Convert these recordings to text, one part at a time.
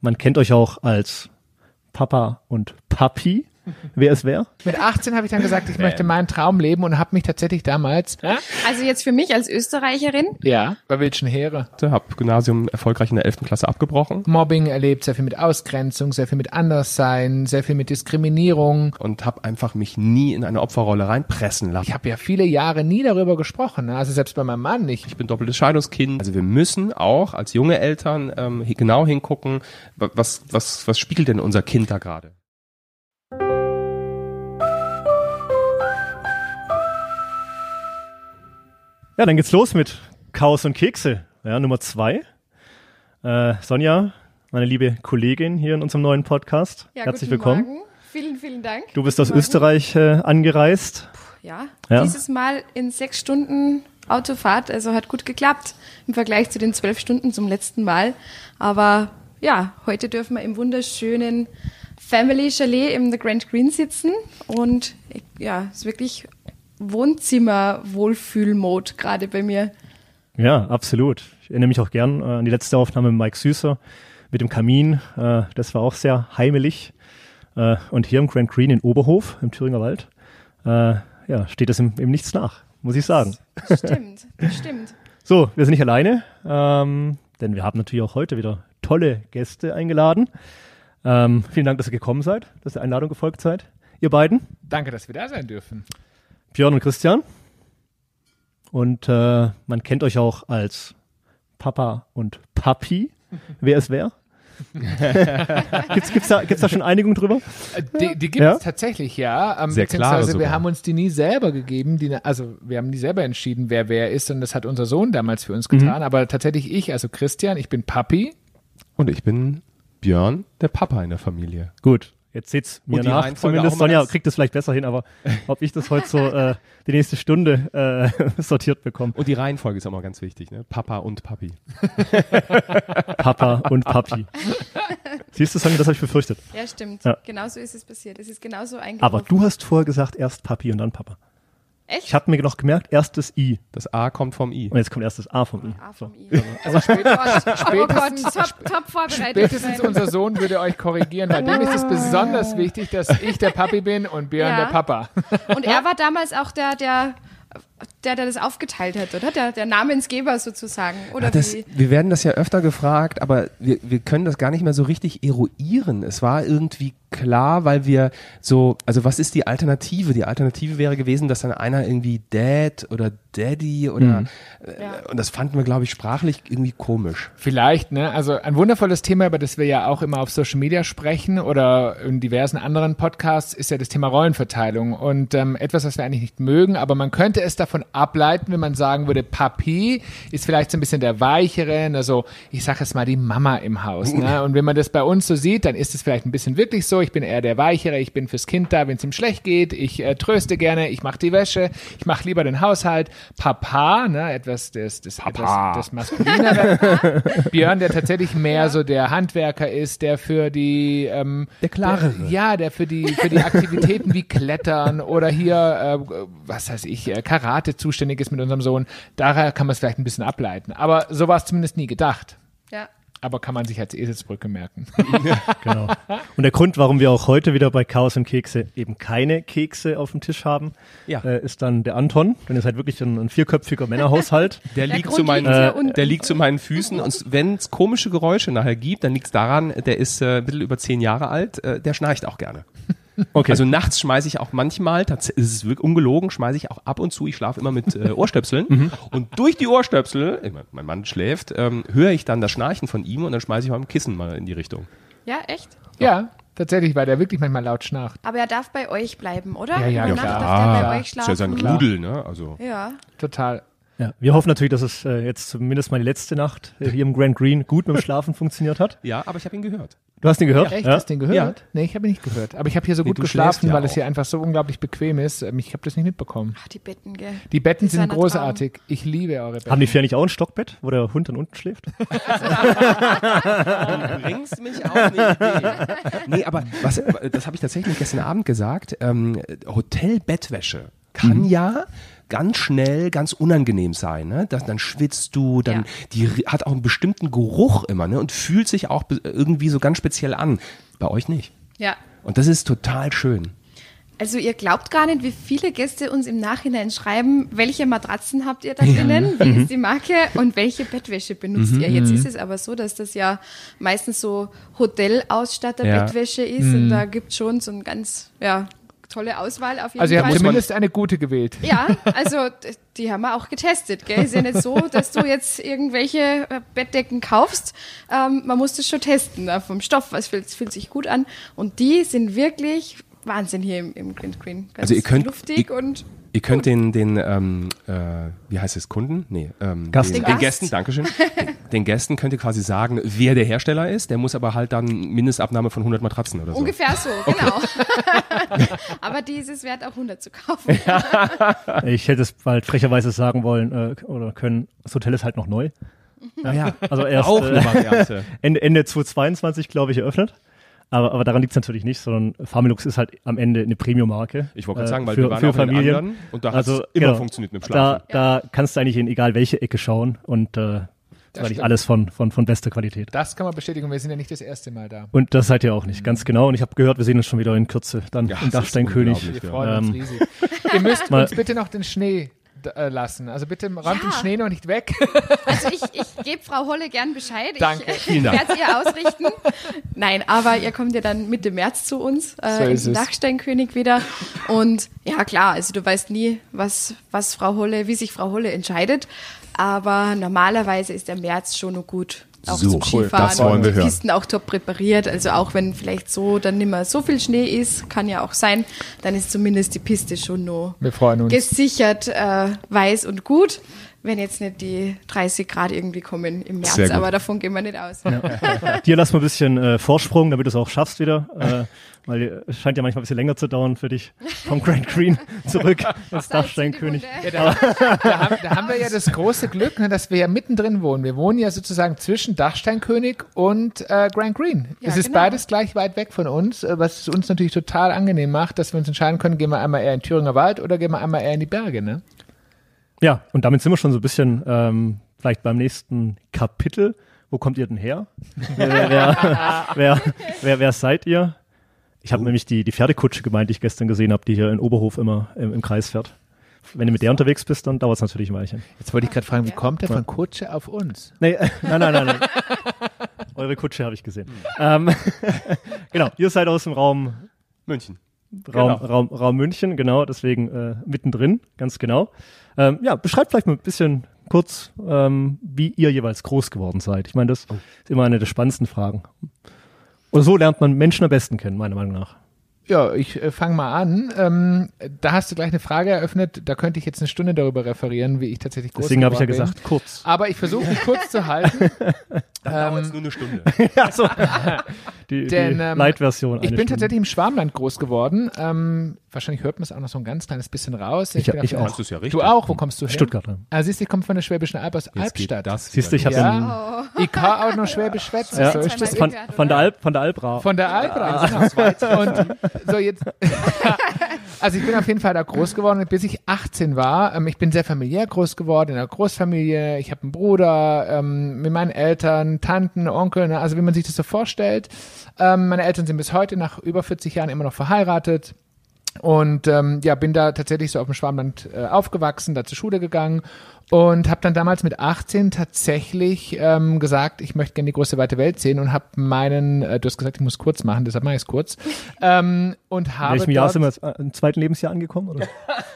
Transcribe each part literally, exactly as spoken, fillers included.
man kennt euch auch als Papa und Papi, wer es wäre. Mit achtzehn habe ich dann gesagt, ich möchte meinen Traum leben und habe mich tatsächlich damals... Hä? Also jetzt für mich als Österreicherin? Ja, bei welchen Heere? Ich habe Gymnasium erfolgreich in der elften Klasse abgebrochen. Mobbing erlebt, sehr viel mit Ausgrenzung, sehr viel mit Anderssein, sehr viel mit Diskriminierung. Und habe einfach mich nie in eine Opferrolle reinpressen lassen. Ich habe ja viele Jahre nie darüber gesprochen, ne? Also selbst bei meinem Mann nicht. Ich bin doppeltes Scheidungskind. Also wir müssen auch als junge Eltern ähm, genau hingucken, was, was, was spiegelt denn unser Kind da gerade? Ja, dann geht's los mit Chaos und Kekse. Ja, Nummer zwei. Äh, Sonja, meine liebe Kollegin hier in unserem neuen Podcast. Ja, herzlich guten willkommen. Morgen. Vielen, vielen Dank. Du bist aus Guten Österreich äh, angereist. Ja, Ja. dieses Mal in sechs Stunden Autofahrt, also hat gut geklappt im Vergleich zu den zwölf Stunden zum letzten Mal. Aber ja, heute dürfen wir im wunderschönen Family Chalet im The Grand Green sitzen und ja, es ist wirklich Wohnzimmer-Wohlfühl-Mode gerade bei mir. Ja, absolut. Ich erinnere mich auch gern äh, an die letzte Aufnahme mit Mike Süßer mit dem Kamin. Äh, das war auch sehr heimelig. Äh, und hier im Grand Green in Oberhof, im Thüringer Wald, äh, ja, steht es im, im Nichts nach, muss ich sagen. Das stimmt, das stimmt. So, wir sind nicht alleine, ähm, denn wir haben natürlich auch heute wieder tolle Gäste eingeladen. Ähm, vielen Dank, dass ihr gekommen seid, dass ihr der Einladung gefolgt seid, ihr beiden. Danke, dass wir da sein dürfen. Björn und Christian. Und äh, man kennt euch auch als Papa und Papi, wer es wäre. gibt's, gibt's, da, gibt's da schon Einigung drüber? Die, die gibt es ja? tatsächlich, ja. Ähm, Sehr klar beziehungsweise wir sogar. haben uns die nie selber gegeben. Die, also wir haben nie selber entschieden, wer wer ist. Und das hat unser Sohn damals für uns getan. Mhm. Aber tatsächlich ich, also Christian, ich bin Papi. Und ich bin Björn, der Papa in der Familie. Gut. Jetzt seht's mir Und die nach, Reihenfolge zumindest. auch mal Sonja ganz- kriegt es vielleicht besser hin, aber ob ich das heute so äh, die nächste Stunde äh, sortiert bekomme. Und die Reihenfolge ist auch mal ganz wichtig, ne? Papa und Papi. Papa und Papi. Siehst du, Sonja, das habe ich befürchtet. Ja, stimmt. Ja. Genauso ist es passiert. Es ist genauso eingetroffen. Aber du hast vorher gesagt, erst Papi und dann Papa. Echt? Ich habe mir noch gemerkt, erst das I. Das A kommt vom I. Und jetzt kommt erst das A vom I. A vom I. Also spätestens, Oh Gott, spätestens, top, top vorbereitet. spätestens unser Sohn würde euch korrigieren, weil dem ist es besonders wichtig, dass ich der Papi bin und Björn Ja. der Papa. Und er war damals auch der, der, der, der das aufgeteilt hat, oder? Der, der Namensgeber sozusagen. Oder Ja, das, wie? wir werden das ja öfter gefragt, aber wir, wir können das gar nicht mehr so richtig eruieren. Es war irgendwie klar, weil wir so, also was ist die Alternative? Die Alternative wäre gewesen, dass dann einer irgendwie Dad oder Daddy oder Mhm. äh, Ja. und das fanden wir, glaube ich, sprachlich irgendwie komisch. Vielleicht, ne? Also ein wundervolles Thema, über das wir ja auch immer auf Social Media sprechen oder in diversen anderen Podcasts, ist ja das Thema Rollenverteilung. Und ähm, etwas, was wir eigentlich nicht mögen, aber man könnte es davon ableiten, wenn man sagen würde, Papi ist vielleicht so ein bisschen der Weichere, also ich sage jetzt mal die Mama im Haus. Ne? Und wenn man das bei uns so sieht, dann ist es vielleicht ein bisschen wirklich so, ich bin eher der Weichere, ich bin fürs Kind da, wenn es ihm schlecht geht, ich äh, tröste gerne, ich mache die Wäsche, ich mache lieber den Haushalt. Papa, ne, etwas des, des, Papa. etwas, das Maskulinere. Björn, der tatsächlich mehr ja. so der Handwerker ist, der für die ähm, Der Klarere. Der, ja, der für die für die Aktivitäten wie Klettern oder hier, äh, was weiß ich, äh, Karate zuständig ist mit unserem Sohn. Daher kann man es vielleicht ein bisschen ableiten. Aber so war es zumindest nie gedacht. Ja. Aber kann man sich als Eselsbrücke merken. Genau. Und der Grund, warum wir auch heute wieder bei Chaos und Kekse eben keine Kekse auf dem Tisch haben, Ja. äh, ist dann der Anton. Denn ihr seid wirklich ein, ein vierköpfiger Männerhaushalt. Der, Der liegt Grund zu meinen, liegt hier äh, unten. der liegt zu meinen Füßen und wenn es komische Geräusche nachher gibt, dann liegt es daran, der ist äh, ein bisschen über zehn Jahre alt, äh, der schnarcht auch gerne. Okay. Also nachts schmeiße ich auch manchmal, tats- es ist wirklich ungelogen, schmeiße ich auch ab und zu, ich schlafe immer mit äh, Ohrstöpseln und durch die Ohrstöpsel, ich mein, mein Mann schläft, ähm, höre ich dann das Schnarchen von ihm und dann schmeiße ich mal ein Kissen mal in die Richtung. Ja, echt? Ja, tatsächlich, weil der wirklich manchmal laut schnarcht. Aber er darf bei euch bleiben, oder? Ja, ja, Über klar. Nacht darf der bei euch Ist schlafen. ja sein Rudel, ne? Also Ja. Total. Ja, wir hoffen natürlich, dass es äh, jetzt zumindest mal die letzte Nacht äh, hier im Grand Green gut mit dem Schlafen funktioniert hat. ja, aber ich habe ihn gehört. Du hast ihn gehört? Echt? Ja. Hast du den gehört? Ja. Nee, ich habe ihn nicht gehört. Aber ich habe hier so Nee, gut du geschlafen, schläfst ja weil es auch. hier einfach so unglaublich bequem ist. Ähm, Ich habe das nicht mitbekommen. Ach, die Betten, gell? Die Betten Das ist sind ein großartig. Ich liebe eure Betten. Haben die Vier nicht auch ein Stockbett, wo der Hund dann unten schläft? Du bringst mich auf eine Idee. Nee, aber was, das habe ich tatsächlich gestern Abend gesagt. Ähm, Hotelbettwäsche kann Mhm. ja ganz schnell ganz unangenehm sein, ne? Das, dann schwitzt du, dann Ja. die hat auch einen bestimmten Geruch immer, ne? Und fühlt sich auch be- irgendwie so ganz speziell an. Bei euch nicht. Ja. Und das ist total schön. Also ihr glaubt gar nicht, wie viele Gäste uns im Nachhinein schreiben, welche Matratzen habt ihr da drinnen, wie ist die Marke und welche Bettwäsche benutzt ihr. Jetzt ist es aber so, dass das ja meistens so Hotelausstatter-Bettwäsche ist und da gibt es schon so ein ganz, ja, tolle Auswahl auf jeden Also ihr Fall. habt zumindest eine gute gewählt. Ja, also d- die haben wir auch getestet, gell? Ist ja nicht so, dass du jetzt irgendwelche äh, Bettdecken kaufst. Ähm, man muss das schon testen, ne? Vom Stoff, was fühlt, fühlt sich gut an. Und die sind wirklich Wahnsinn hier im, im Green Screen. Ganz Also ihr könnt- luftig ihr- und Ihr könnt den, den ähm, äh, wie heißt es, Kunden? Nee, ähm, Gast. Den, Den den Gast. Gästen, Dankeschön. Den, den Gästen könnt ihr quasi sagen, wer der Hersteller ist. Der muss aber halt dann Mindestabnahme von hundert Matratzen oder so. ungefähr so, genau. Aber dieses wert auch hundert zu kaufen. Ich hätte es bald frecherweise sagen wollen äh, oder können, das Hotel ist halt noch neu. Naja, Also erst auch äh, eine Variante. Ende, Ende zweitausendzweiundzwanzig, glaube ich, eröffnet. Aber, aber daran liegt es natürlich nicht, sondern Familux ist halt am Ende eine Premium-Marke. Ich wollte gerade äh, sagen, weil für, wir waren für auch in den Familien. anderen und da hat es Also, immer genau. funktioniert mit dem Schlafen. Da, da kannst du eigentlich in egal welche Ecke schauen und äh, das war nicht stimmt. alles von, von, von bester Qualität. Das kann man bestätigen, wir sind ja nicht das erste Mal da. Und das seid ihr auch nicht, ganz genau. Und ich habe gehört, wir sehen uns schon wieder in Kürze, dann Ja, im das ist Dachsteinkönig. unglaublich. Wir Ja. freuen uns Ähm, riesig. Ihr müsst mal- uns bitte noch den Schnee d- äh, lassen. Also bitte räumt Ja. den Schnee noch nicht weg. Also ich, ich gebe Frau Holle gern Bescheid. Danke, Ich vielen Dank. werde es ihr ausrichten. Nein, aber ihr kommt ja dann Mitte März zu uns äh, So in ist den es. Dachsteinkönig wieder. Und ja klar, also du weißt nie, was, was Frau Holle, wie sich Frau Holle entscheidet. Aber normalerweise ist der März schon noch gut. Auch So, zum cool. Skifahren. Das wollen wir die hören. Pisten auch top präpariert. Also auch wenn vielleicht so dann nicht mehr so viel Schnee ist, kann ja auch sein, dann ist zumindest die Piste schon noch Wir freuen uns. gesichert, äh, weiß und gut, wenn jetzt nicht die dreißig Grad irgendwie kommen im März, Sehr gut. aber davon gehen wir nicht aus. Dir lass mal ein bisschen äh, Vorsprung, damit du es auch schaffst wieder. Äh, weil es scheint ja manchmal ein bisschen länger zu dauern für dich vom Grand Green zurück ins Dachsteinkönig. Salz in die Ja, Wunde. da, da, haben, da haben wir ja das große Glück, ne, dass wir ja mittendrin wohnen. Wir wohnen ja sozusagen zwischen Dachsteinkönig und äh, Grand Green. Ja, es ist genau. beides gleich weit weg von uns, äh, was es uns natürlich total angenehm macht, dass wir uns entscheiden können, gehen wir einmal eher in Thüringer Wald oder gehen wir einmal eher in die Berge. Ne? Ja, und damit sind wir schon so ein bisschen ähm, vielleicht beim nächsten Kapitel. Wo kommt ihr denn her? wer, wer, wer, wer, wer, wer seid ihr? Ich habe nämlich die, die Pferdekutsche gemeint, die ich gestern gesehen habe, die hier in Oberhof immer im, im Kreis fährt. Wenn du mit der unterwegs bist, dann dauert es natürlich ein Weilchen. Jetzt wollte ich gerade fragen, wie Ja. kommt der von Kutsche auf uns? Nee, äh, nein, nein, nein, nein. Eure Kutsche habe ich gesehen. Ähm, genau, ihr seid aus dem Raum München. Raum, Genau. Raum, Raum München, genau, deswegen äh, mittendrin, ganz genau. Ähm, ja, beschreibt vielleicht mal ein bisschen kurz, ähm, wie ihr jeweils groß geworden seid. Ich meine, das ist immer eine der spannendsten Fragen. Und so lernt man Menschen am besten kennen, meiner Meinung nach. Ja, ich äh, fange mal an. Ähm, da hast du gleich eine Frage eröffnet. Da könnte ich jetzt eine Stunde darüber referieren, wie ich tatsächlich groß Deswegen habe ich ja geworden bin. gesagt, kurz. Aber ich versuche mich kurz zu halten. Dann dauert es nur eine Stunde. ja, so. Die, Denn, die ähm, Light-Version. Ich eine bin Stunde. tatsächlich im Schwarmland groß geworden. Ähm, wahrscheinlich hört man es auch noch so ein ganz kleines bisschen raus. Ich- bin auf ich der- auch. Das ist ja richtig. Du auch? Wo kommst du her? Stuttgart. Ja. Ah, siehst du, ich komme von der Schwäbischen Alb aus Jetzt geht Albstadt. das Siehst du, ich habe Ja, ich kann auch noch Schwäbisch schwätzen. ja, So ist das. von, von der Alp, von der Albra. Von der Albra. Genau. Und so jetzt. Also ich bin auf jeden Fall da groß geworden, bis ich achtzehn war. Ähm, ich bin sehr familiär groß geworden, in einer Großfamilie. Ich habe einen Bruder, ähm, mit meinen Eltern, Tanten, Onkel, ne? Also wie man sich das so vorstellt. Ähm, meine Eltern sind bis heute nach über vierzig Jahren immer noch verheiratet. Und ähm, ja, bin da tatsächlich so auf dem Schwarmland äh, aufgewachsen, da zur Schule gegangen und habe dann damals mit achtzehn tatsächlich ähm, gesagt, ich möchte gerne die große weite Welt sehen und habe meinen, äh, du hast gesagt, ich muss kurz machen, deshalb mache ich es kurz, ähm, und In habe welchem Jahr dort sind wir jetzt? Äh, Im zweiten Lebensjahr angekommen? Oder?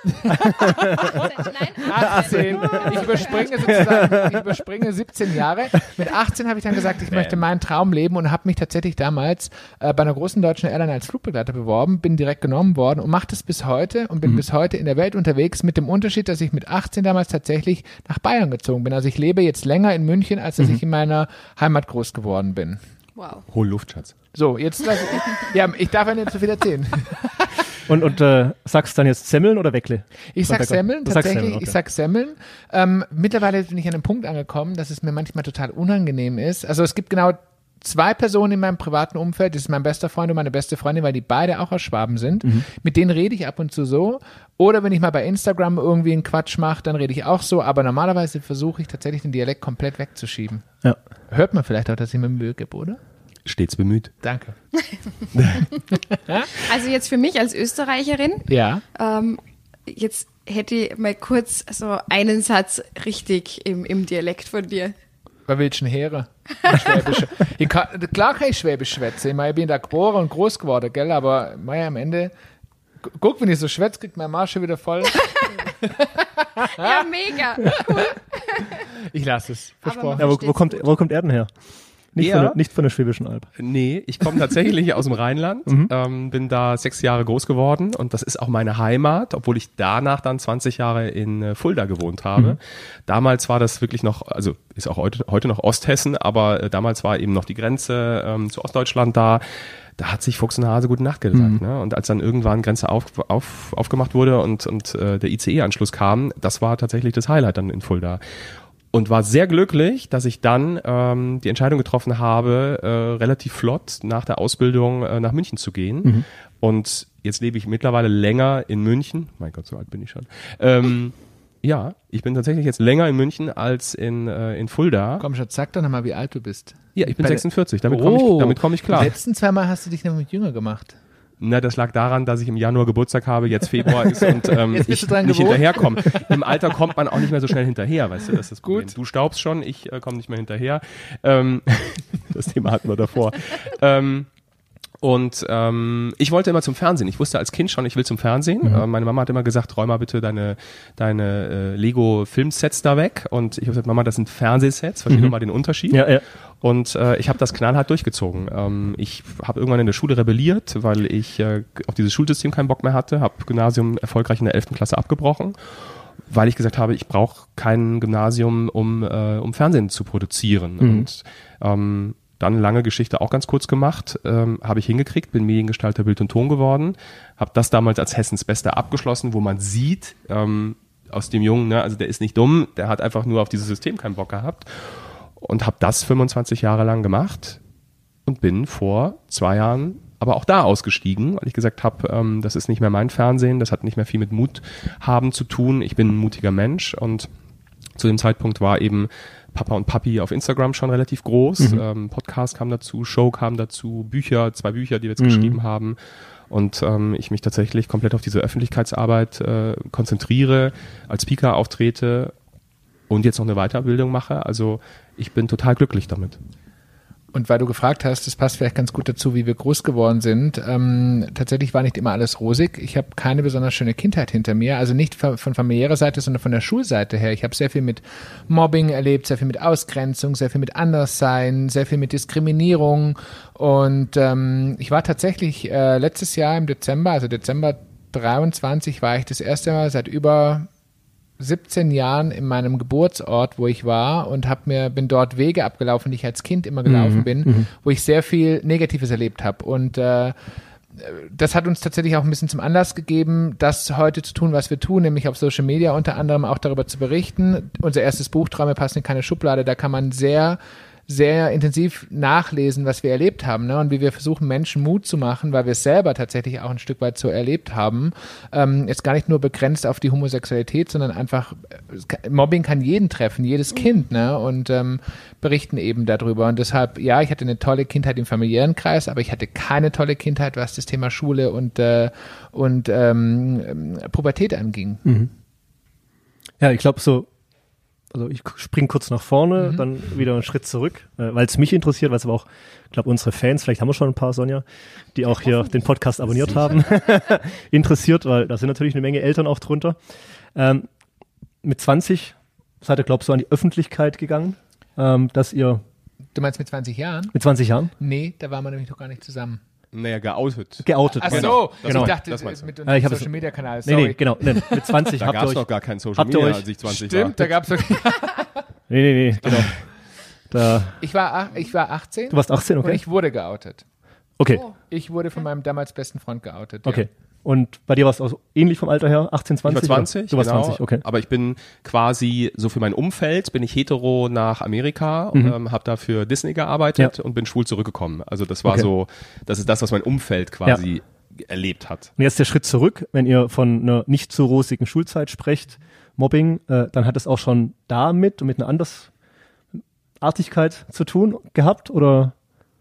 Nein, achtzehn, ich überspringe sozusagen, ich überspringe siebzehn Jahre. Mit achtzehn habe ich dann gesagt, ich möchte meinen Traum leben und habe mich tatsächlich damals äh, bei einer großen deutschen Airline als Flugbegleiter beworben, bin direkt genommen worden und mache das bis heute und bin bis heute in der Welt unterwegs, mit dem Unterschied, dass ich mit achtzehn damals tatsächlich nach Bayern gezogen bin. Also ich lebe jetzt länger in München, als dass ich in meiner Heimat groß geworden bin. wow. Hohe Luft, Schatz. So, jetzt lass ich, ja, ich darf ja nicht so viel erzählen. Und, und äh, sagst du dann jetzt Semmeln oder Weckle? Ich sag Bäcker. Semmeln, Du sagst tatsächlich. Semmeln, okay. Ich sag Semmeln. Ähm, mittlerweile bin ich an einem Punkt angekommen, dass es mir manchmal total unangenehm ist. Also es gibt genau zwei Personen in meinem privaten Umfeld, das ist mein bester Freund und meine beste Freundin, weil die beide auch aus Schwaben sind. Mhm. Mit denen rede ich ab und zu so. Oder wenn ich mal bei Instagram irgendwie einen Quatsch mache, dann rede ich auch so. Aber normalerweise versuche ich tatsächlich den Dialekt komplett wegzuschieben. Ja. Hört man vielleicht auch, dass ich mir Mühe gebe, oder? Stets bemüht. Danke. Also jetzt für mich als Österreicherin, Ja. ähm, jetzt hätte ich mal kurz so einen Satz richtig im, im Dialekt von dir. Bei welchen Heere? Schwäbisch. Ich kann, klar kann ich Schwäbisch schwätzen. Ich, meine, ich bin da geboren und groß geworden, gell? Aber mei, am Ende, gu- guck, wenn ich so schwätze, kriegt mein Marsch schon wieder voll. Ja, mega. Cool. Ich lasse es. Versprochen. Ja, wo, wo, kommt, wo kommt er denn her? Nicht, Er? von der, nicht von der Schwäbischen Alb. Nee, ich komme tatsächlich aus dem Rheinland, ähm, bin da sechs Jahre groß geworden und das ist auch meine Heimat, obwohl ich danach dann zwanzig Jahre in äh, Fulda gewohnt habe. Mhm. Damals war das wirklich noch, also ist auch heute, heute noch Osthessen, aber äh, damals war eben noch die Grenze ähm, zu Ostdeutschland da. Da hat sich Fuchs und Hase gute Nacht gesagt. Mhm. Ne? Und als dann irgendwann Grenze auf, auf, aufgemacht wurde und, und äh, der I C E-Anschluss kam, das war tatsächlich das Highlight dann in Fulda. Und war sehr glücklich, dass ich dann ähm, die Entscheidung getroffen habe, äh, relativ flott nach der Ausbildung äh, nach München zu gehen. Mhm. Und jetzt lebe ich mittlerweile länger in München. Mein Gott, so alt bin ich schon. Ähm, ja, ich bin tatsächlich jetzt länger in München als in, äh, in Fulda. Komm schon, sag doch nochmal, wie alt du bist. Ja, ich bin Bei sechsundvierzig, damit oh, komme ich, damit komm ich klar. Die letzten zwei Mal hast du dich nämlich jünger gemacht. Na, das lag daran, dass ich im Januar Geburtstag habe, jetzt Februar ist und ähm, Jetzt bist ich du dran nicht gewohnt. hinterherkomme. Im Alter kommt man auch nicht mehr so schnell hinterher, weißt du, das ist das Problem. Gut. Du staubst schon, ich äh, komme nicht mehr hinterher. Ähm, das Thema hatten wir davor. ähm, und ähm, ich wollte immer zum Fernsehen. Ich wusste als Kind schon, ich will zum Fernsehen. Mhm. Äh, meine Mama hat immer gesagt, räum mal bitte deine, deine äh, Lego-Filmsets da weg. Und ich habe gesagt, Mama, das sind Fernsehsets, verstehe Mhm. doch mal den Unterschied. Ja, ja. Und äh, ich habe das knallhart durchgezogen. Ähm, ich habe irgendwann in der Schule rebelliert, weil ich äh, auf dieses Schulsystem keinen Bock mehr hatte, habe Gymnasium erfolgreich in der elften Klasse abgebrochen, weil ich gesagt habe, ich brauche kein Gymnasium, um, äh, um Fernsehen zu produzieren. Mhm. Und ähm, dann lange Geschichte auch ganz kurz gemacht, ähm, habe ich hingekriegt, bin Mediengestalter Bild und Ton geworden, habe das damals als Hessens Bester abgeschlossen, wo man sieht, ähm, aus dem Jungen, ne, also der ist nicht dumm, der hat einfach nur auf dieses System keinen Bock gehabt. Und habe das fünfundzwanzig Jahre lang gemacht und bin vor zwei Jahren aber auch da ausgestiegen, weil ich gesagt habe, ähm, das ist nicht mehr mein Fernsehen, das hat nicht mehr viel mit Mut haben zu tun. Ich bin ein mutiger Mensch und zu dem Zeitpunkt war eben Papa und Papi auf Instagram schon relativ groß. Mhm. Ähm, Podcast kam dazu, Show kam dazu, Bücher, zwei Bücher, die wir jetzt mhm. geschrieben haben. Und ähm, ich mich tatsächlich komplett auf diese Öffentlichkeitsarbeit äh, konzentriere, als Speaker auftrete und jetzt noch eine Weiterbildung mache. Also ich bin total glücklich damit. Und weil du gefragt hast, das passt vielleicht ganz gut dazu, wie wir groß geworden sind. Ähm, tatsächlich war nicht immer alles rosig. Ich habe keine besonders schöne Kindheit hinter mir. Also nicht von familiärer Seite, sondern von der Schulseite her. Ich habe sehr viel mit Mobbing erlebt, sehr viel mit Ausgrenzung, sehr viel mit Anderssein, sehr viel mit Diskriminierung. Und ähm, ich war tatsächlich äh, letztes Jahr im Dezember, also Dezember dreiundzwanzig, war ich das erste Mal seit über siebzehn Jahren in meinem Geburtsort, wo ich war und hab mir bin dort Wege abgelaufen, die ich als Kind immer gelaufen mhm, bin, mhm. wo ich sehr viel Negatives erlebt habe. Und äh, das hat uns tatsächlich auch ein bisschen zum Anlass gegeben, das heute zu tun, was wir tun, nämlich auf Social Media unter anderem auch darüber zu berichten. Unser erstes Buch, Träume passen in keine Schublade, da kann man sehr sehr intensiv nachlesen, was wir erlebt haben, ne? Und wie wir versuchen, Menschen Mut zu machen, weil wir es selber tatsächlich auch ein Stück weit so erlebt haben. Ähm, jetzt gar nicht nur begrenzt auf die Homosexualität, sondern einfach, Mobbing kann jeden treffen, jedes Kind, ne? Und ähm, berichten eben darüber. Und deshalb, ja, ich hatte eine tolle Kindheit im familiären Kreis, aber ich hatte keine tolle Kindheit, was das Thema Schule und, äh, und ähm, Pubertät anging. Mhm. Ja, ich glaube so, also ich spring kurz nach vorne, mhm. dann wieder einen Schritt zurück, äh, weil es mich interessiert, weil es aber auch, ich glaube, unsere Fans, vielleicht haben wir schon ein paar, Sonja, die auch hier den Podcast abonniert haben, interessiert, weil da sind natürlich eine Menge Eltern auch drunter. Ähm, mit zwanzig seid ihr, glaubst du, an die Öffentlichkeit gegangen, ähm, dass ihr... Du meinst mit zwanzig Jahren? Mit zwanzig Jahren? Nee, da waren wir nämlich noch gar nicht zusammen. Naja, geoutet. Geoutet. Ach so, genau. genau. Ich dachte, das das mit ja, unserem ich Social Media Kanal. Nee, nee, genau. Nee, mit zwanzig da habt ihr gab es euch, doch gar kein Social habt ihr Media, euch, als ich zwanzig Stimmt, war. da gab es Nee, nee, nee, genau. Da, ich, war, ich war achtzehn. Du warst achtzehn, okay. Und ich wurde geoutet. Okay. Oh. Ich wurde von meinem damals besten Freund geoutet. Okay. Ja. Und bei dir war es auch ähnlich vom Alter her, achtzehn, zwanzig? Ich war zwanzig, du warst genau, zwanzig, okay. Aber ich bin quasi, so für mein Umfeld, bin ich hetero nach Amerika und Mhm. ähm, habe da für Disney gearbeitet Ja. und bin schwul zurückgekommen. Also das war Okay. so, das ist das, was mein Umfeld quasi erlebt hat. Und jetzt der Schritt zurück, wenn ihr von einer nicht so rosigen Schulzeit sprecht, Mobbing, äh, dann hat es auch schon damit und mit einer Andersartigkeit zu tun gehabt, oder?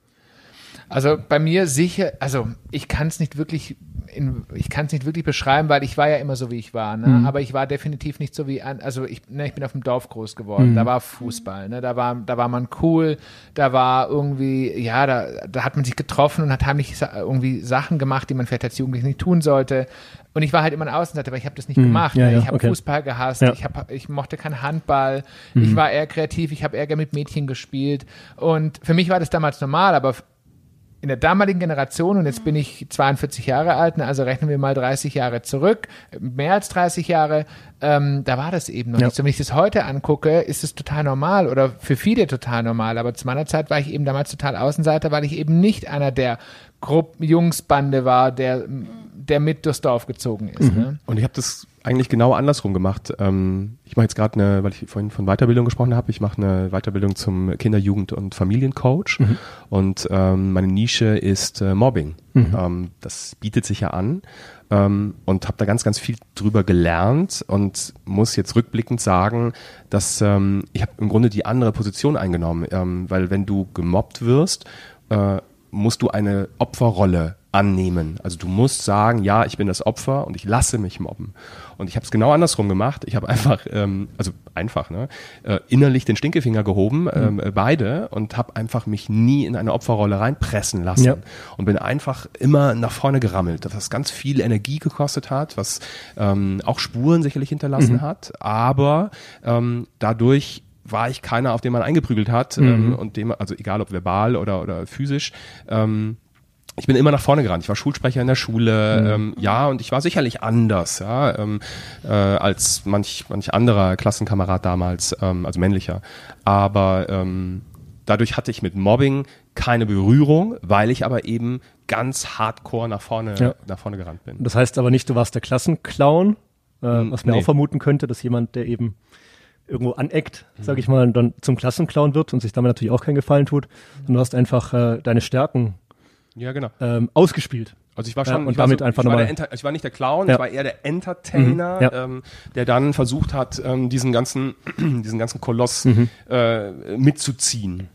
Also bei mir sicher, also ich kann es nicht wirklich, in, ich kann es nicht wirklich beschreiben, weil ich war ja immer so, wie ich war, ne? Mhm. Aber ich war definitiv nicht so wie, an, also ich, ne, ich bin auf dem Dorf groß geworden, Mhm. da war Fußball, ne? Da war, da war man cool, da war irgendwie, ja, da, da hat man sich getroffen und hat heimlich sa- irgendwie Sachen gemacht, die man vielleicht als Jugendlich nicht tun sollte. Und ich war halt immer ein Außenseiter, weil ich habe das nicht Mhm. gemacht. Ja, ne? ja, Ich habe okay. Fußball gehasst, Ja. ich, hab, ich mochte keinen Handball, Mhm. ich war eher kreativ, ich habe eher gerne mit Mädchen gespielt. Und für mich war das damals normal, aber in der damaligen Generation, und jetzt bin ich zweiundvierzig Jahre alt, ne, also rechnen wir mal dreißig Jahre zurück, mehr als dreißig Jahre, ähm, da war das eben noch Ja. nicht so. Wenn ich das heute angucke, ist es total normal oder für viele total normal, aber zu meiner Zeit war ich eben damals total Außenseiter, weil ich eben nicht einer der Gruppen Jungsbande war, der, der mit durchs Dorf gezogen ist. Mhm. Ne? Und ich habe das eigentlich genau andersrum gemacht. Ähm, ich mache jetzt gerade eine, weil ich vorhin von Weiterbildung gesprochen habe, ich mache eine Weiterbildung zum Kinder-, Jugend- und Familiencoach. Mhm. Und ähm, meine Nische ist äh, Mobbing. Mhm. Ähm, das bietet sich ja an. Ähm, und habe da ganz, ganz viel drüber gelernt und muss jetzt rückblickend sagen, dass ähm, ich habe im Grunde die andere Position eingenommen. Ähm, weil wenn du gemobbt wirst, äh, musst du eine Opferrolle annehmen. Also du musst sagen, ja, ich bin das Opfer und ich lasse mich mobben. Und ich habe es genau andersrum gemacht. Ich habe einfach, ähm, also einfach, ne, äh, innerlich den Stinkefinger gehoben, ähm, äh, beide, und habe einfach mich nie in eine Opferrolle reinpressen lassen. Ja. Und bin einfach immer nach vorne gerammelt, was ganz viel Energie gekostet hat, was ähm, auch Spuren sicherlich hinterlassen Mhm. hat, aber ähm, dadurch war ich keiner, auf den man eingeprügelt hat, Mhm. ähm, und dem, also egal ob verbal oder, oder physisch, ähm, ich bin immer nach vorne gerannt. Ich war Schulsprecher in der Schule, Mhm. ähm, ja, und ich war sicherlich anders, ja, ähm, äh, als manch, manch anderer Klassenkamerad damals, ähm, also männlicher. Aber ähm, dadurch hatte ich mit Mobbing keine Berührung, weil ich aber eben ganz hardcore nach vorne, Ja. nach vorne gerannt bin. Das heißt aber nicht, du warst der Klassenclown, äh, Hm, was man nee. auch vermuten könnte, dass jemand, der eben irgendwo aneckt, sag ich mal, und dann zum Klassenclown wird und sich damit natürlich auch keinen Gefallen tut. Und du hast einfach äh, deine Stärken Ja, genau. ähm, ausgespielt. Also ich war Ja, schon, und ich war, damit so, einfach ich, war nochmal- der Enter, ich war nicht der Clown, Ja. ich war eher der Entertainer, Mhm, ja. ähm, der dann versucht hat, ähm, diesen ganzen, diesen ganzen Koloss Mhm. äh, mitzuziehen.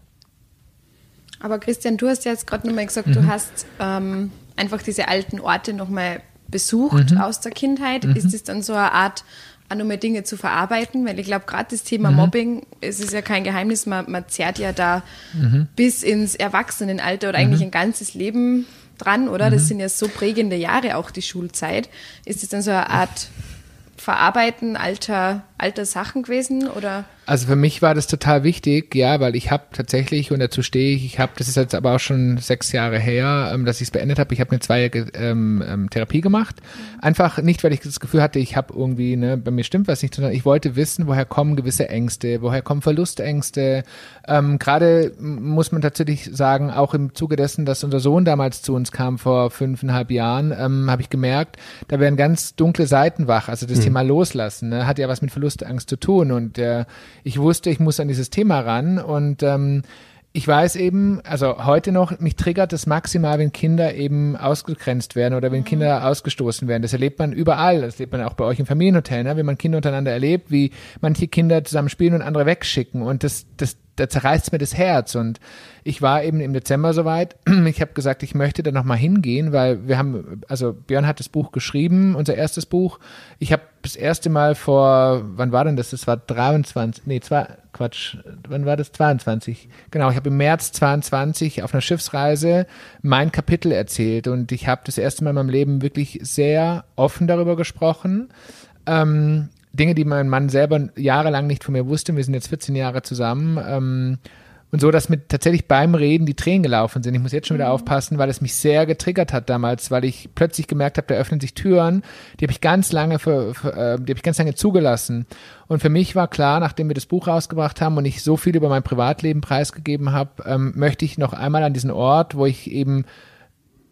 Aber Christian, du hast ja jetzt gerade nochmal gesagt, Mhm. du hast ähm, einfach diese alten Orte nochmal besucht Mhm. aus der Kindheit. Ist es dann so eine Art, auch nochmal Dinge zu verarbeiten? Weil ich glaube, gerade das Thema Mhm. Mobbing, es ist ja kein Geheimnis, man, man zerrt ja da Mhm. bis ins Erwachsenenalter oder eigentlich ein ganzes Leben dran, oder? Mhm. Das sind ja so prägende Jahre, auch die Schulzeit. Ist es dann so eine Art Verarbeiten alter, alter Sachen gewesen, oder? Also für mich war das total wichtig, ja, weil ich habe tatsächlich, und dazu stehe ich, ich habe, das ist jetzt aber auch schon sechs Jahre her, ähm, dass ich es beendet habe, ich habe eine zweijährige ähm, ähm, Therapie gemacht. Einfach nicht, weil ich das Gefühl hatte, ich habe irgendwie, ne, bei mir stimmt was nicht, sondern ich wollte wissen, woher kommen gewisse Ängste, woher kommen Verlustängste. Ähm, Gerade m- muss man tatsächlich sagen, auch im Zuge dessen, dass unser Sohn damals zu uns kam vor fünfeinhalb Jahren, ähm, habe ich gemerkt, da werden ganz dunkle Seiten wach. Also das Thema Loslassen, ne, hat ja was mit Verlustangst zu tun, und äh, ich wusste, ich muss an dieses Thema ran, und ähm, ich weiß eben, also heute noch, mich triggert das maximal, wenn Kinder eben ausgegrenzt werden oder wenn Kinder ausgestoßen werden. Das erlebt man überall. Das erlebt man auch bei euch im Familienhotel, ne? Wenn man Kinder untereinander erlebt, wie manche Kinder zusammen spielen und andere wegschicken. Und das, das, da zerreißt mir das Herz. Und ich war eben im Dezember soweit. Ich habe gesagt, ich möchte da nochmal hingehen, weil wir haben, also Björn hat das Buch geschrieben, unser erstes Buch. Ich habe das erste Mal vor, wann war denn das? Das war dreiundzwanzig, nee, zwei, Quatsch, wann war das? zweiundzwanzig. Genau, ich habe im März zweiundzwanzig auf einer Schiffsreise mein Kapitel erzählt, und ich habe das erste Mal in meinem Leben wirklich sehr offen darüber gesprochen. Ähm, Dinge, die mein Mann selber jahrelang nicht von mir wusste. Wir sind jetzt vierzehn Jahre zusammen. Ähm, und so, dass mir tatsächlich beim Reden die Tränen gelaufen sind. Ich muss jetzt schon wieder aufpassen, weil es mich sehr getriggert hat damals, weil ich plötzlich gemerkt habe, da öffnen sich Türen, die habe ich ganz lange für, für, äh, die habe ich ganz lange zugelassen. Und für mich war klar, nachdem wir das Buch rausgebracht haben und ich so viel über mein Privatleben preisgegeben habe, ähm, möchte ich noch einmal an diesen Ort, wo ich eben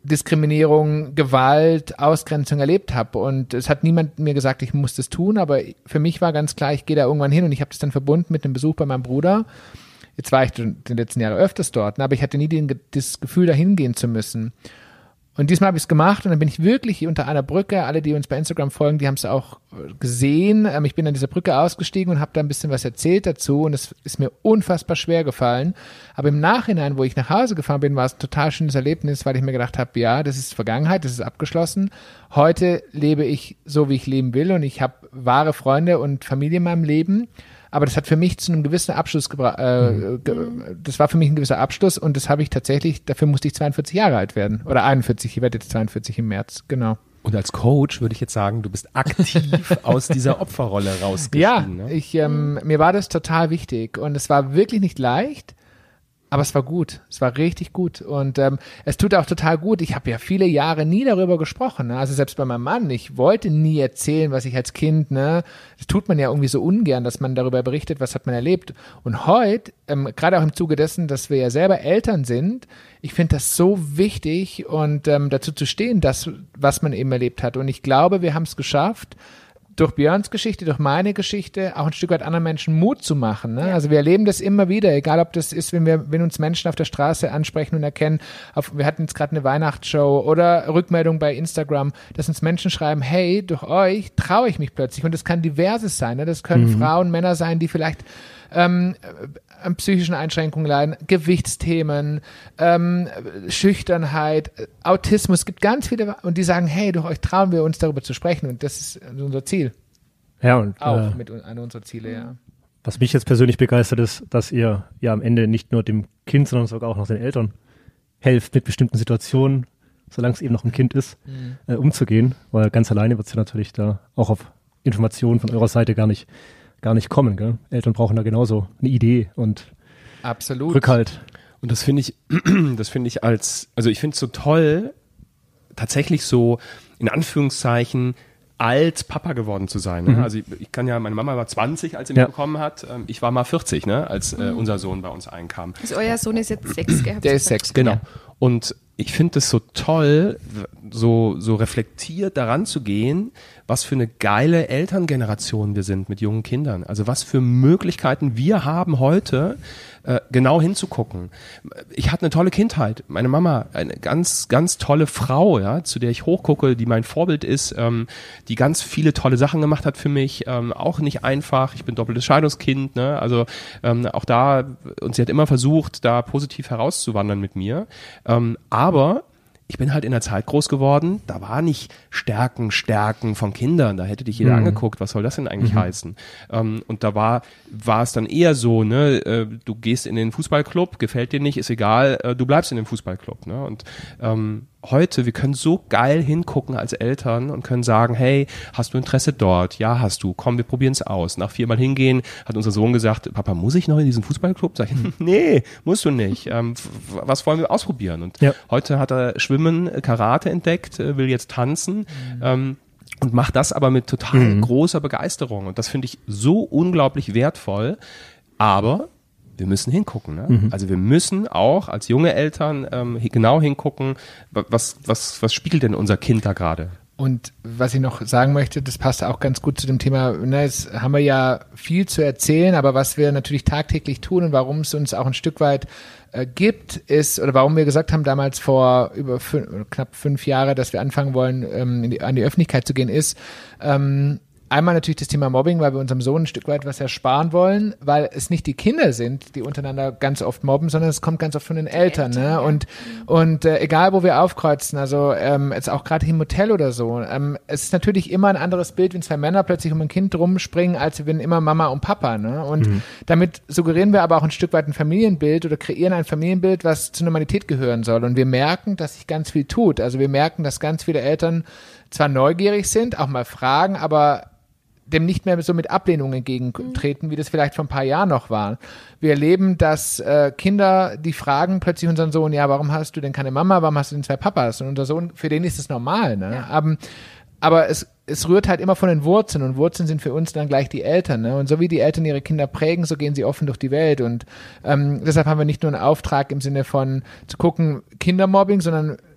Diskriminierung, Gewalt, Ausgrenzung erlebt habe. Und es hat niemand mir gesagt, ich muss das tun, aber für mich war ganz klar, ich gehe da irgendwann hin und ich habe das dann verbunden mit einem Besuch bei meinem Bruder. Jetzt war ich die letzten Jahre öfters dort, aber ich hatte nie den, das Gefühl, da hingehen zu müssen. Und diesmal habe ich es gemacht und dann bin ich wirklich unter einer Brücke, alle, die uns bei Instagram folgen, die haben es auch gesehen. Ich bin an dieser Brücke ausgestiegen und habe da ein bisschen was erzählt dazu und es ist mir unfassbar schwer gefallen. Aber im Nachhinein, wo ich nach Hause gefahren bin, war es ein total schönes Erlebnis, weil ich mir gedacht habe, ja, das ist Vergangenheit, das ist abgeschlossen. Heute lebe ich so, wie ich leben will und ich habe wahre Freunde und Familie in meinem Leben. Aber das hat für mich zu einem gewissen Abschluss gebracht, äh, ge- das war für mich ein gewisser Abschluss und das habe ich tatsächlich, dafür musste ich zweiundvierzig Jahre alt werden. Oder einundvierzig, ich werde jetzt zweiundvierzig im März, genau. Und als Coach würde ich jetzt sagen, du bist aktiv aus dieser Opferrolle rausgestiegen. Ja, ne? ich, ähm, mir war das total wichtig und es war wirklich nicht leicht, aber es war gut, es war richtig gut und ähm, es tut auch total gut. Ich habe ja viele Jahre nie darüber gesprochen, ne? Also selbst bei meinem Mann, ich wollte nie erzählen, was ich als Kind, ne, das tut man ja irgendwie so ungern, dass man darüber berichtet, was hat man erlebt. Und heute, ähm, gerade auch im Zuge dessen, dass wir ja selber Eltern sind, ich finde das so wichtig und ähm, dazu zu stehen, das, was man eben erlebt hat. Und ich glaube, wir haben es geschafft, durch Björns Geschichte, durch meine Geschichte auch ein Stück weit anderen Menschen Mut zu machen. Ne? Ja. Also wir erleben das immer wieder, egal ob das ist, wenn wir, wenn uns Menschen auf der Straße ansprechen und erkennen, auf, wir hatten jetzt gerade eine Weihnachtsshow oder Rückmeldung bei Instagram, dass uns Menschen schreiben, hey, durch euch traue ich mich plötzlich und das kann diverses sein. Ne? Das können mhm. Frauen, Männer sein, die vielleicht ähm, an psychischen Einschränkungen leiden, Gewichtsthemen, ähm, Schüchternheit, Autismus, es gibt ganz viele und die sagen, hey, durch euch trauen wir uns darüber zu sprechen und das ist unser Ziel. Ja, und auch äh, mit einer unserer Ziele, ja. Was mich jetzt persönlich begeistert ist, dass ihr ja am Ende nicht nur dem Kind, sondern sogar auch noch den Eltern helft, mit bestimmten Situationen, solange es eben noch ein Kind ist, mhm. äh, umzugehen, weil ganz alleine wird es ja natürlich da auch auf Informationen von eurer Seite gar nicht gar nicht kommen. Gell? Eltern brauchen da genauso eine Idee und Absolut. Rückhalt. Und das finde ich, das finde ich als, also ich finde es so toll, tatsächlich so in Anführungszeichen alt Papa geworden zu sein. Ne? Mhm. Also ich, ich kann ja, meine Mama war zwanzig, als sie mich ja. bekommen hat. Ich war mal vierzig, ne? als äh, unser Sohn bei uns einkam. Also euer Sohn ist jetzt sechs, gell? Der ist sechs, genau. Ja. Und ich finde es so toll, so, so reflektiert daran zu gehen, was für eine geile Elterngeneration wir sind mit jungen Kindern. Also was für Möglichkeiten wir haben heute, äh, genau hinzugucken. Ich hatte eine tolle Kindheit. Meine Mama, eine ganz, ganz tolle Frau, ja, zu der ich hochgucke, die mein Vorbild ist, ähm, die ganz viele tolle Sachen gemacht hat für mich. Ähm, auch nicht einfach. Ich bin doppeltes Scheidungskind, ne? Also ähm, auch da, und sie hat immer versucht, da positiv herauszuwandern mit mir. Ähm, aber ich bin halt in der Zeit groß geworden, da war nicht Stärken, Stärken von Kindern, da hätte dich jeder mhm. angeguckt, was soll das denn eigentlich mhm. heißen? Ähm, und da war war es dann eher so, ne, äh, du gehst in den Fußballclub, gefällt dir nicht, ist egal, äh, du bleibst in dem Fußballclub, ne? Und ähm, heute, wir können so geil hingucken als Eltern und können sagen, hey, hast du Interesse dort? Ja, hast du. Komm, wir probieren es aus. Nach viermal hingehen hat unser Sohn gesagt, Papa, muss ich noch in diesen Fußballclub? Sag ich, nee, musst du nicht. Ähm, was wollen wir ausprobieren? Und ja. heute hat er Schwimmen, Karate entdeckt, will jetzt tanzen. Mhm. Ähm, und macht das aber mit total mhm. großer Begeisterung. Und das finde ich so unglaublich wertvoll. Aber wir müssen hingucken. Ne? Mhm. Also wir müssen auch als junge Eltern ähm, genau hingucken, was, was, was spiegelt denn unser Kind da gerade? Und was ich noch sagen möchte, das passt auch ganz gut zu dem Thema, ne, jetzt haben wir ja viel zu erzählen, aber was wir natürlich tagtäglich tun und warum es uns auch ein Stück weit äh, gibt, ist, oder warum wir gesagt haben damals vor über fünf, knapp fünf Jahre, dass wir anfangen wollen, ähm, in die, an die Öffentlichkeit zu gehen, ist, ähm, einmal natürlich das Thema Mobbing, weil wir unserem Sohn ein Stück weit was ersparen wollen, weil es nicht die Kinder sind, die untereinander ganz oft mobben, sondern es kommt ganz oft von den Eltern. Eltern ne? ja. Und, und äh, egal, wo wir aufkreuzen, also ähm, jetzt auch gerade im Hotel oder so, ähm, es ist natürlich immer ein anderes Bild, wenn zwei Männer plötzlich um ein Kind rumspringen, als wenn immer Mama und Papa. Ne? Und mhm. damit suggerieren wir aber auch ein Stück weit ein Familienbild oder kreieren ein Familienbild, was zur Normalität gehören soll. Und wir merken, dass sich ganz viel tut. Also wir merken, dass ganz viele Eltern zwar neugierig sind, auch mal fragen, aber dem nicht mehr so mit Ablehnung entgegentreten, wie das vielleicht vor ein paar Jahren noch war. Wir erleben, dass äh, Kinder, die fragen plötzlich unseren Sohn, ja, warum hast du denn keine Mama, warum hast du denn zwei Papas? Und unser Sohn, für den ist es normal. Ne? Ja. Aber, aber es, es rührt halt immer von den Wurzeln und Wurzeln sind für uns dann gleich die Eltern. Ne? Und so wie die Eltern ihre Kinder prägen, so gehen sie offen durch die Welt. Und ähm, deshalb haben wir nicht nur einen Auftrag im Sinne von zu gucken, Kindermobbing, sondern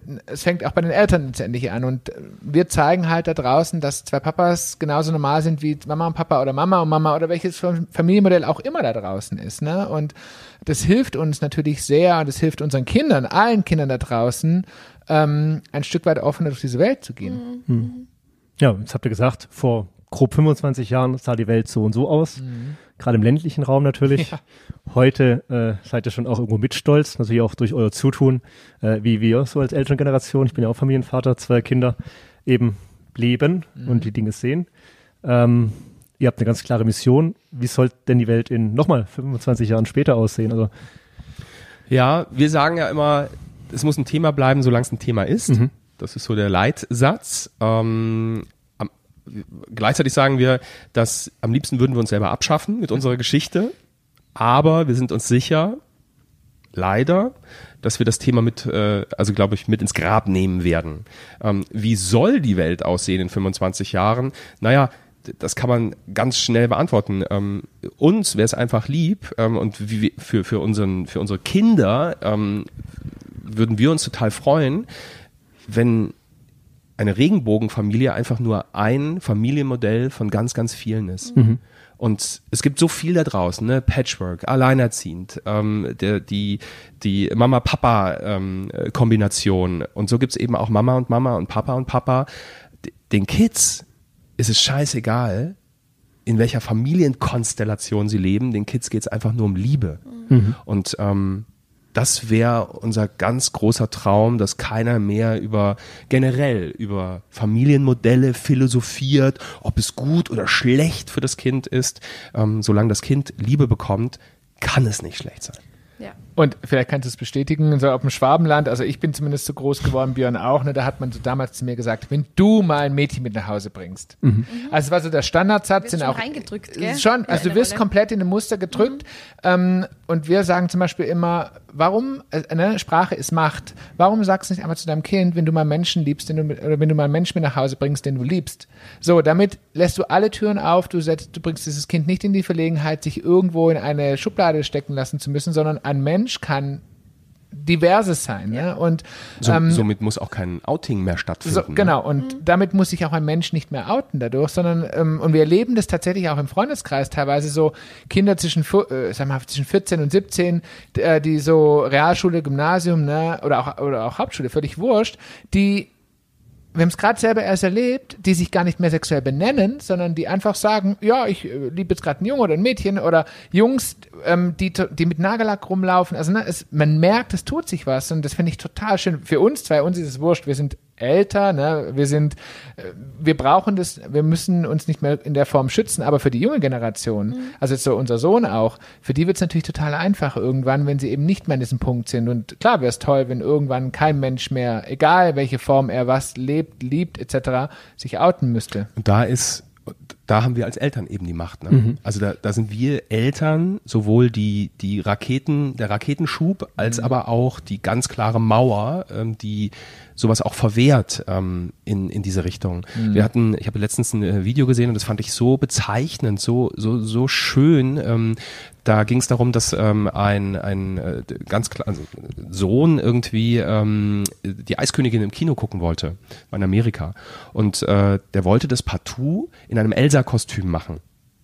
es fängt auch bei den Eltern letztendlich an und wir zeigen halt da draußen, dass zwei Papas genauso normal sind wie Mama und Papa oder Mama und Mama oder welches Familienmodell auch immer da draußen ist, ne? Und das hilft uns natürlich sehr und das hilft unseren Kindern, allen Kindern da draußen, ähm, ein Stück weit offener durch diese Welt zu gehen. Mhm. Ja, jetzt habt ihr gesagt, vor grob fünfundzwanzig Jahren sah die Welt so und so aus, mhm. gerade im ländlichen Raum natürlich. Ja. Heute äh, seid ihr schon auch irgendwo mit stolz, natürlich auch durch euer Zutun, äh, wie wir so als Elterngeneration, ich bin ja auch Familienvater, zwei Kinder, eben leben mhm. und die Dinge sehen. Ähm, ihr habt eine ganz klare Mission. Wie soll denn die Welt in nochmal fünfundzwanzig Jahren später aussehen? Also ja, wir sagen ja immer, es muss ein Thema bleiben, solange es ein Thema ist. Mhm. Das ist so der Leitsatz. Ähm, am, gleichzeitig sagen wir, dass am liebsten würden wir uns selber abschaffen mit unserer Geschichte. Aber wir sind uns sicher, leider, dass wir das Thema mit, äh, also glaube ich, mit ins Grab nehmen werden. Ähm, wie soll die Welt aussehen in fünfundzwanzig Jahren? Naja, das kann man ganz schnell beantworten. Ähm, uns wäre es einfach lieb ähm, und wie, für, für, unseren, für unsere Kinder ähm, würden wir uns total freuen, wenn eine Regenbogenfamilie einfach nur ein Familienmodell von ganz, ganz vielen ist. Mhm. Und es gibt so viel da draußen, ne? Patchwork, alleinerziehend, ähm, der, die, die Mama-Papa-Kombination. Ähm, und so gibt's eben auch Mama und Mama und Papa und Papa. D- den Kids ist es scheißegal, in welcher Familienkonstellation sie leben. Den Kids geht's einfach nur um Liebe. Mhm. Und ähm, das wäre unser ganz großer Traum, dass keiner mehr über generell über Familienmodelle philosophiert, ob es gut oder schlecht für das Kind ist. Ähm, solange das Kind Liebe bekommt, kann es nicht schlecht sein. Ja. Und vielleicht kannst du es bestätigen, so auf dem Schwabenland, also ich bin zumindest so groß geworden, Björn auch, ne, da hat man so damals zu mir gesagt, wenn du mal ein Mädchen mit nach Hause bringst. Mhm. Also es war so der Standardsatz. Du wirst sind schon auch reingedrückt, gell? Schon, also du wirst Rolle. komplett in ein Muster gedrückt. Mhm. Ähm, und wir sagen zum Beispiel immer, warum, äh, ne, Sprache ist Macht. Warum sagst du nicht einmal zu deinem Kind, wenn du mal Menschen liebst, den du mit, oder wenn du mal einen Menschen mit nach Hause bringst, den du liebst? So, damit lässt du alle Türen auf, du, setzt, du bringst dieses Kind nicht in die Verlegenheit, sich irgendwo in eine Schublade stecken lassen zu müssen, sondern ein Mensch kann diverses sein. Ja. Ne? Und so, ähm, somit muss auch kein Outing mehr stattfinden. So, genau, und mhm. damit muss sich auch ein Mensch nicht mehr outen dadurch, sondern ähm, und wir erleben das tatsächlich auch im Freundeskreis teilweise so Kinder zwischen, äh, sagen wir mal, zwischen vierzehn und siebzehn, äh, die so Realschule, Gymnasium, ne, oder auch, oder auch Hauptschule, völlig wurscht, die wir haben es gerade selber erst erlebt, die sich gar nicht mehr sexuell benennen, sondern die einfach sagen, ja, ich äh, liebe jetzt gerade einen Jungen oder ein Mädchen oder Jungs, ähm, die, die mit Nagellack rumlaufen. Also ne, es, man merkt, es tut sich was und das finde ich total schön. Für uns zwei, uns ist es wurscht, wir sind älter, ne? wir sind, äh, wir brauchen das, wir müssen uns nicht mehr in der Form schützen, aber für die junge Generation, mhm. also jetzt so unser Sohn auch, für die wird es natürlich total einfach irgendwann, wenn sie eben nicht mehr an diesem Punkt sind. Und klar wäre es toll, wenn irgendwann kein Mensch mehr, egal welche Form er was lebt, liebt et cetera, sich outen müsste. Und da ist, da haben wir als Eltern eben die Macht. Ne? Mhm. Also da, da sind wir Eltern, sowohl die, die Raketen, der Raketenschub, als mhm. aber auch die ganz klare Mauer, ähm, die sowas auch verwehrt ähm, in, in diese Richtung. Mhm. Wir hatten, ich habe letztens ein äh, Video gesehen und das fand ich so bezeichnend, so, so, so schön. Ähm, da ging es darum, dass ähm, ein, ein äh, ganz klar also Sohn irgendwie ähm, die Eiskönigin im Kino gucken wollte, in Amerika. Und äh, der wollte das partout in einem Elsa-Kostüm machen.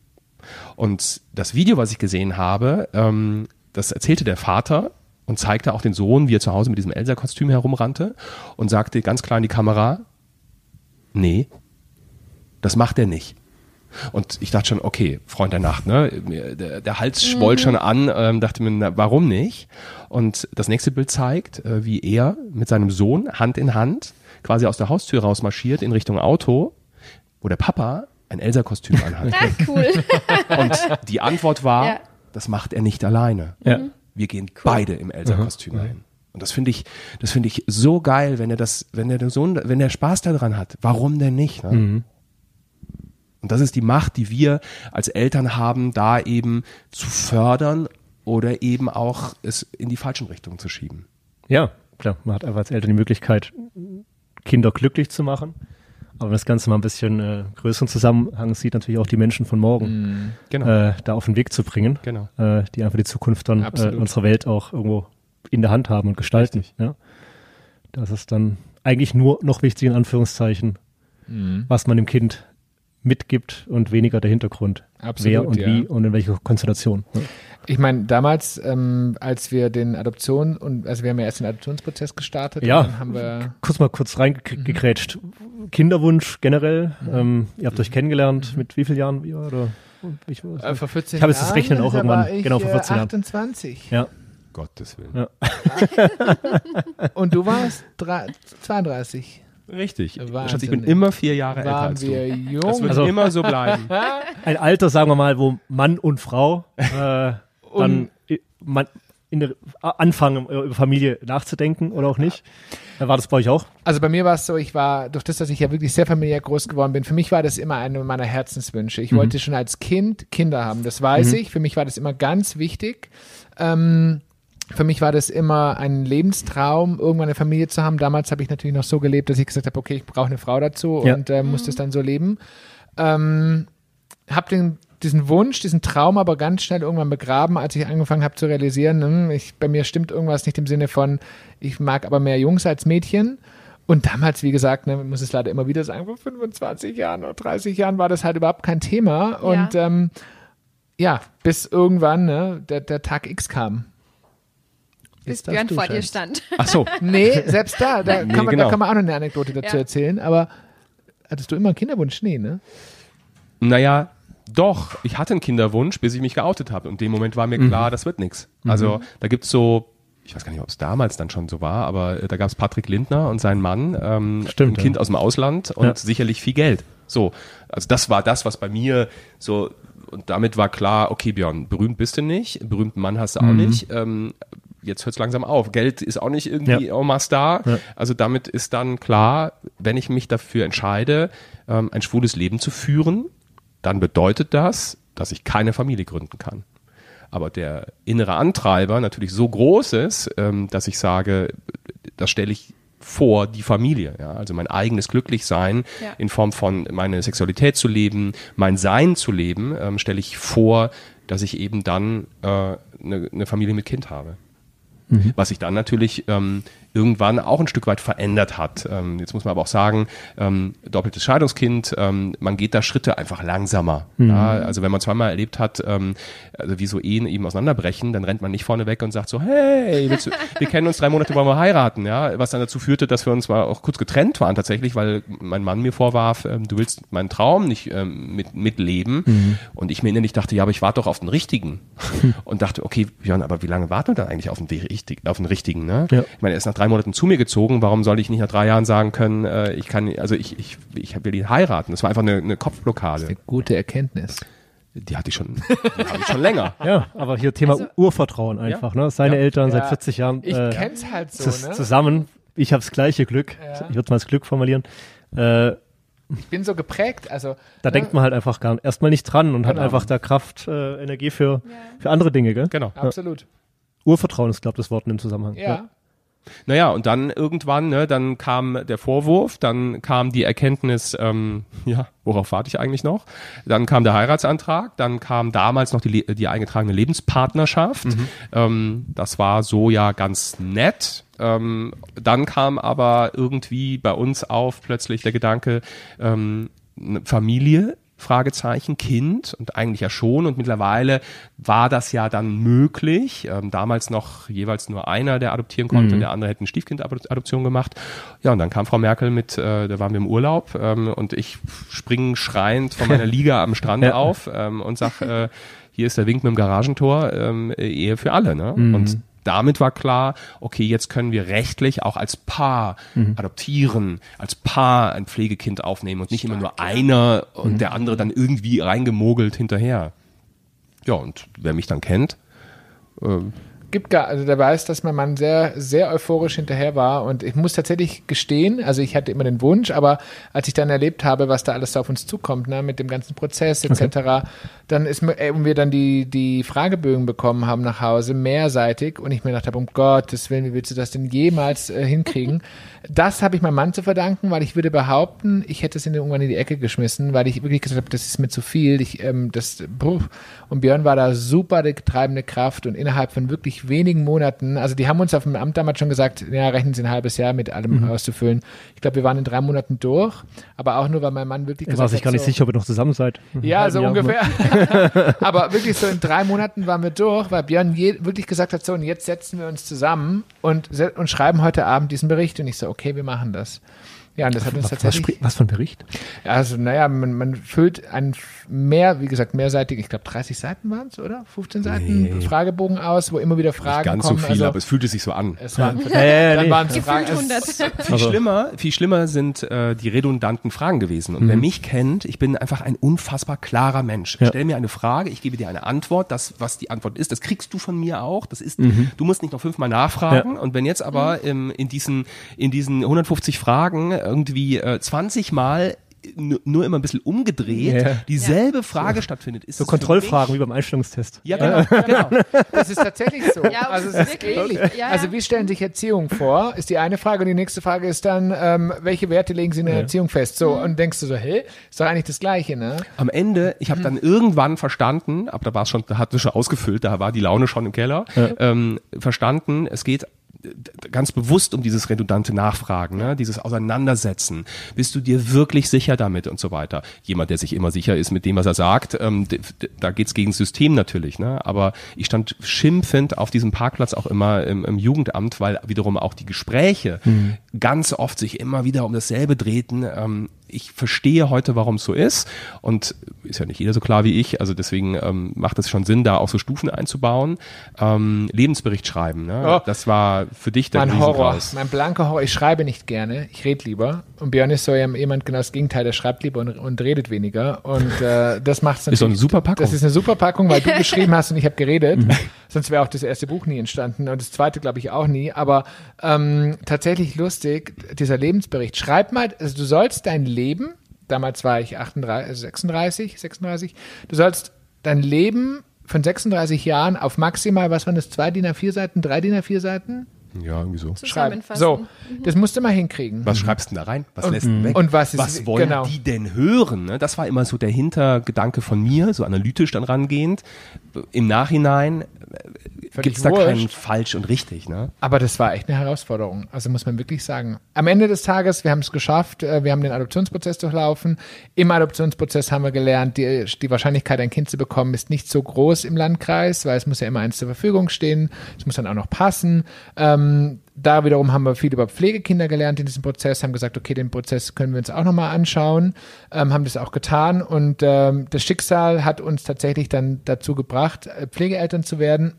Und das Video, was ich gesehen habe, ähm, das erzählte der Vater und zeigte auch den Sohn, wie er zu Hause mit diesem Elsa-Kostüm herumrannte und sagte ganz klar in die Kamera, nee, das macht er nicht. Und ich dachte schon, okay, Freund der Nacht, ne? Der, der Hals schwoll mhm. schon an, ähm, dachte mir, na, warum nicht? Und das nächste Bild zeigt, äh, wie er mit seinem Sohn Hand in Hand quasi aus der Haustür rausmarschiert in Richtung Auto, wo der Papa ein Elsa-Kostüm anhat. Ah, cool. Und die Antwort war, ja. das macht er nicht alleine. Ja. Wir gehen cool. beide im Elsa-Kostüm mhm. ein. Und das finde ich, das finde ich so geil, wenn er das, wenn der Sohn, wenn der Spaß daran hat. Warum denn nicht? Ne? Mhm. Und das ist die Macht, die wir als Eltern haben, da eben zu fördern oder eben auch es in die falschen Richtungen zu schieben. Ja, klar. Man hat einfach als Eltern die Möglichkeit, Kinder glücklich zu machen. Aber wenn das Ganze mal ein bisschen äh, größeren Zusammenhang sieht, natürlich auch die Menschen von morgen mm, genau. äh, da auf den Weg zu bringen, genau. äh, die einfach die Zukunft dann äh, unserer Welt auch irgendwo in der Hand haben und gestalten. Ja. Das ist dann eigentlich nur noch wichtig, in Anführungszeichen, mhm. was man dem Kind mitgibt und weniger der Hintergrund. Absolut, wer und ja. wie und in welcher Konstellation. Ne? Ich meine, damals, ähm, als wir den Adoption und also wir haben ja erst den Adoptionsprozess gestartet, ja, und dann haben wir kurz mal kurz reingekrätscht. Mhm. Kinderwunsch generell, mhm. ähm, ihr habt euch kennengelernt, mit wie vielen Jahren? Ja, oder, ich, äh, vor vierzehn ich habe jetzt das Rechnen Jahren, auch irgendwann, ich, genau, vor vierzehn achtundzwanzig. Jahren. Ja. Gottes Willen. Ja. Und du warst drei, zweiunddreißig. Richtig. Wahnsinn. Schatz, ich bin immer vier Jahre älter Waren als wir du. jung. Das wird Also- immer so bleiben. Ein Alter, sagen wir mal, wo Mann und Frau äh, dann i- man in der, anfangen, über Familie nachzudenken oder auch nicht. Äh, war das bei euch auch? Also bei mir war es so, ich war, durch das, dass ich ja wirklich sehr familiär groß geworden bin, für mich war das immer einer meiner Herzenswünsche. Ich mhm. wollte schon als Kind Kinder haben, das weiß mhm. ich. Für mich war das immer ganz wichtig. Ähm, Für mich war das immer ein Lebenstraum, irgendwann eine Familie zu haben. Damals habe ich natürlich noch so gelebt, dass ich gesagt habe, okay, ich brauche eine Frau dazu Ja. und äh, muss das dann so leben. Ähm, habe den diesen Wunsch, diesen Traum aber ganz schnell irgendwann begraben, als ich angefangen habe zu realisieren, hm, ich, bei mir stimmt irgendwas nicht im Sinne von, ich mag aber mehr Jungs als Mädchen. Und damals, wie gesagt, ne, ich muss es leider immer wieder sagen, vor fünfundzwanzig Jahren oder dreißig Jahren war das halt überhaupt kein Thema. Und Ja. ähm, ja, bis irgendwann ne, der, der Tag X kam. Bis das Björn du vor dir scheinst. stand. Ach so. Nee, selbst da, da, Nee, kann, man, genau. da kann man auch noch eine Anekdote dazu Ja. erzählen. Aber hattest du immer einen Kinderwunsch? Nee, ne? Naja, doch. Ich hatte einen Kinderwunsch, bis ich mich geoutet habe. Und in dem Moment war mir klar, das wird nichts. Also da gibt's so, ich weiß gar nicht, ob es damals dann schon so war, aber äh, da gab's Patrick Lindner und seinen Mann, ähm, Stimmt, ein Kind ja. aus dem Ausland und Ja. sicherlich viel Geld. So, also das war das, was bei mir so, und damit war klar, okay Björn, berühmt bist du nicht, einen berühmten Mann hast du auch nicht, ähm, jetzt hört's langsam auf. Geld ist auch nicht irgendwie Ja. en masse da. Ja. Also damit ist dann klar, wenn ich mich dafür entscheide, ähm, ein schwules Leben zu führen, dann bedeutet das, dass ich keine Familie gründen kann. Aber der innere Antreiber natürlich so groß ist, ähm, dass ich sage, das stelle ich vor die Familie, ja, also mein eigenes Glücklichsein Ja. in Form von meine Sexualität zu leben, mein Sein zu leben, ähm, stelle ich vor, dass ich eben dann eine äh, ne, ne Familie mit Kind habe. Mhm. Was sich dann natürlich ähm, irgendwann auch ein Stück weit verändert hat. Ähm, jetzt muss man aber auch sagen, ähm, doppeltes Scheidungskind, ähm, man geht da Schritte einfach langsamer. Mhm. Ja, also wenn man zweimal erlebt hat, ähm, also wie so Ehen eben auseinanderbrechen, dann rennt man nicht vorne weg und sagt so, hey, willst du, wir kennen uns drei Monate, wollen wir heiraten, ja, was dann dazu führte, dass wir uns mal auch kurz getrennt waren tatsächlich, weil mein Mann mir vorwarf, ähm, du willst meinen Traum nicht ähm, mit mitleben mhm. und ich mir innerlich dachte, ja, aber ich warte doch auf den richtigen und dachte, okay, Björn, aber wie lange warten wir dann eigentlich auf den, richtig, auf den richtigen, ne? Ja. Ich meine, er ist nach drei Monaten zu mir gezogen, warum soll ich nicht nach drei Jahren sagen können, äh, ich kann, also ich, ich, ich will ihn heiraten. Das war einfach eine, eine Kopfblockade. Eine gute Erkenntnis. Die hatte ich schon, die hatte ich schon länger. Ja, aber hier Thema Also- Urvertrauen einfach, ne? Seine Ja. Eltern seit Ja. vierzig Jahren Ich äh, kenn's halt so, zus- ne? zusammen. Ich habe das gleiche Glück. Ja. Ich würde mal das Glück formulieren. Äh, Ich bin so geprägt, also da ne? denkt man halt einfach gar nicht, erstmal nicht dran und hat Genau. einfach da Kraft, äh, Energie für, für andere Dinge, gell? Genau. Absolut. Urvertrauen ist, glaube ich, das Wort in dem Zusammenhang. Ja. Naja, und dann irgendwann, ne, dann kam der Vorwurf, dann kam die Erkenntnis, ähm, ja, worauf warte ich eigentlich noch? Dann kam der Heiratsantrag, dann kam damals noch die, Le- die eingetragene Lebenspartnerschaft. Mhm. Ähm, das war so ja ganz nett. Ähm, dann kam aber irgendwie bei uns auf plötzlich der Gedanke, ähm, eine Familie, Fragezeichen, Kind und eigentlich ja schon und mittlerweile war das ja dann möglich, ähm, damals noch jeweils nur einer, der adoptieren konnte, Mhm. der andere hätte eine Stiefkind-Adoption gemacht. Ja, und dann kam Frau Merkel mit, äh, da waren wir im Urlaub ähm, und ich spring schreiend von meiner Liege am Strand Ja. auf ähm, und sag, äh, hier ist der Wink mit dem Garagentor, ähm, Ehe für alle, ne? Mhm. Und damit war klar, okay, jetzt können wir rechtlich auch als Paar mhm. adoptieren, als Paar ein Pflegekind aufnehmen und nicht immer nur einer und mhm. der andere dann irgendwie reingemogelt hinterher. Ja, und wer mich dann kennt, äh, Gibt gar, also der weiß, dass mein Mann sehr, sehr euphorisch hinterher war und ich muss tatsächlich gestehen, also ich hatte immer den Wunsch, aber als ich dann erlebt habe, was da alles auf uns zukommt, ne, mit dem ganzen Prozess et cetera, okay. dann ist mir, äh, und wir dann die, die Fragebögen bekommen haben nach Hause, mehrseitig, und ich mir gedacht habe, um Gottes Willen, wie willst du das denn jemals äh, hinkriegen? Das habe ich meinem Mann zu verdanken, weil ich würde behaupten, ich hätte es in irgendwann in die Ecke geschmissen, weil ich wirklich gesagt habe, das ist mir zu viel. Ich, ähm, das, bruch. Und Björn war da super die treibende Kraft, und innerhalb von wirklich wenigen Monaten, also die haben uns auf dem Amt damals schon gesagt, ja, rechnen Sie ein halbes Jahr mit allem mhm. auszufüllen. Ich glaube, wir waren in drei Monaten durch, aber auch nur, weil mein Mann wirklich er gesagt war sich hat, gar nicht so, sicher, ob ihr noch zusammen seid. ja, so ungefähr. Aber wirklich so in drei Monaten waren wir durch, weil Björn je, wirklich gesagt hat, so, und jetzt setzen wir uns zusammen und, und schreiben heute Abend diesen Bericht. Und ich so, okay, wir machen das. Ja, und das hat uns was, tatsächlich... Was, was für ein Bericht? Also, naja, man, man füllt ein mehr, wie gesagt, mehrseitig, ich glaube dreißig Seiten waren es, oder? fünfzehn Seiten Nee. Fragebogen aus, wo immer wieder Fragen Nicht ganz kommen. so viel, also, aber es fühlte sich so an. es waren, Ja, ja, ja, dann nee. waren es Gefühlt Fragen. hundert. Es, Viel schlimmer, viel schlimmer sind äh, die redundanten Fragen gewesen. Und wer mich kennt, ich bin einfach ein unfassbar klarer Mensch. Ja. Stell mir eine Frage, ich gebe dir eine Antwort. Das, was die Antwort ist, das kriegst du von mir auch. Das ist, du musst nicht noch fünfmal nachfragen. Ja. Und wenn jetzt aber ähm, in diesen in diesen hundertfünfzig Fragen irgendwie äh, zwanzig Mal n- nur immer ein bisschen umgedreht Ja. dieselbe Frage stattfindet, ist So es für Kontrollfragen mich- wie beim Einstellungstest. Ja, genau, genau. das ist tatsächlich so. Ja, also es das ist ist wirklich- ähnlich. ja, ja. Also wie stellen sich Erziehung vor, ist die eine Frage, und die nächste Frage ist dann, ähm, welche Werte legen Sie in der Ja. Erziehung fest? So, und denkst du so, hä, ist doch eigentlich das Gleiche, ne? Am Ende, ich habe dann irgendwann verstanden, aber da war es schon, da hat es schon ausgefüllt, da war die Laune schon im Keller, Ja. ähm, verstanden, es geht ganz bewusst um dieses redundante Nachfragen, ne? Dieses Auseinandersetzen. Bist du dir wirklich sicher damit und so weiter? Jemand, der sich immer sicher ist mit dem, was er sagt, ähm, d- d- da geht's gegen das System natürlich. Ne? Aber ich stand schimpfend auf diesem Parkplatz auch immer im, im Jugendamt, weil wiederum auch die Gespräche mhm. ganz oft sich immer wieder um dasselbe drehten. Ähm, ich verstehe heute, warum es so ist, und ist ja nicht jeder so klar wie ich, also deswegen ähm, macht es schon Sinn, da auch so Stufen einzubauen. Ähm, Lebensbericht schreiben, ne? Oh. Das war für dich der Mein Horror, Riesengraus. mein blanker Horror. Ich schreibe nicht gerne, ich rede lieber. Und Björn ist so jemand genau das Gegenteil, der schreibt lieber und, und redet weniger. Und äh, das macht es natürlich. Ist doch eine super Packung. Das ist eine super Packung, weil du geschrieben hast und ich habe geredet. Sonst wäre auch das erste Buch nie entstanden und das zweite glaube ich auch nie. Aber ähm, tatsächlich lustig, dieser Lebensbericht. Schreib mal, also du sollst dein Leben, damals war ich achtunddreißig, sechsunddreißig, sechsunddreißig, du sollst dein Leben von sechsunddreißig Jahren auf maximal, was waren das, zwei D I N A vier Seiten, drei D I N A vier Seiten? Ja, irgendwie so. Schreiben. Zusammenfassen. So, das musst du mal hinkriegen. Was schreibst du denn da rein? Was Und- lässt du weg? und was ist- was wollen genau. die denn hören? Ne? Das war immer so der Hintergedanke von mir, so analytisch dann rangehend. Im Nachhinein gibt es da wurscht. kein falsch und richtig. Ne? Aber das war echt eine Herausforderung. Also muss man wirklich sagen. Am Ende des Tages, wir haben es geschafft, äh, wir haben den Adoptionsprozess durchlaufen. Im Adoptionsprozess haben wir gelernt, die, die Wahrscheinlichkeit, ein Kind zu bekommen, ist nicht so groß im Landkreis, weil es muss ja immer eins zur Verfügung stehen. Es muss dann auch noch passen. Ähm, da wiederum haben wir viel über Pflegekinder gelernt in diesem Prozess, haben gesagt, okay, den Prozess können wir uns auch nochmal anschauen, ähm, haben das auch getan, und ähm, das Schicksal hat uns tatsächlich dann dazu gebracht, äh, Pflegeeltern zu werden.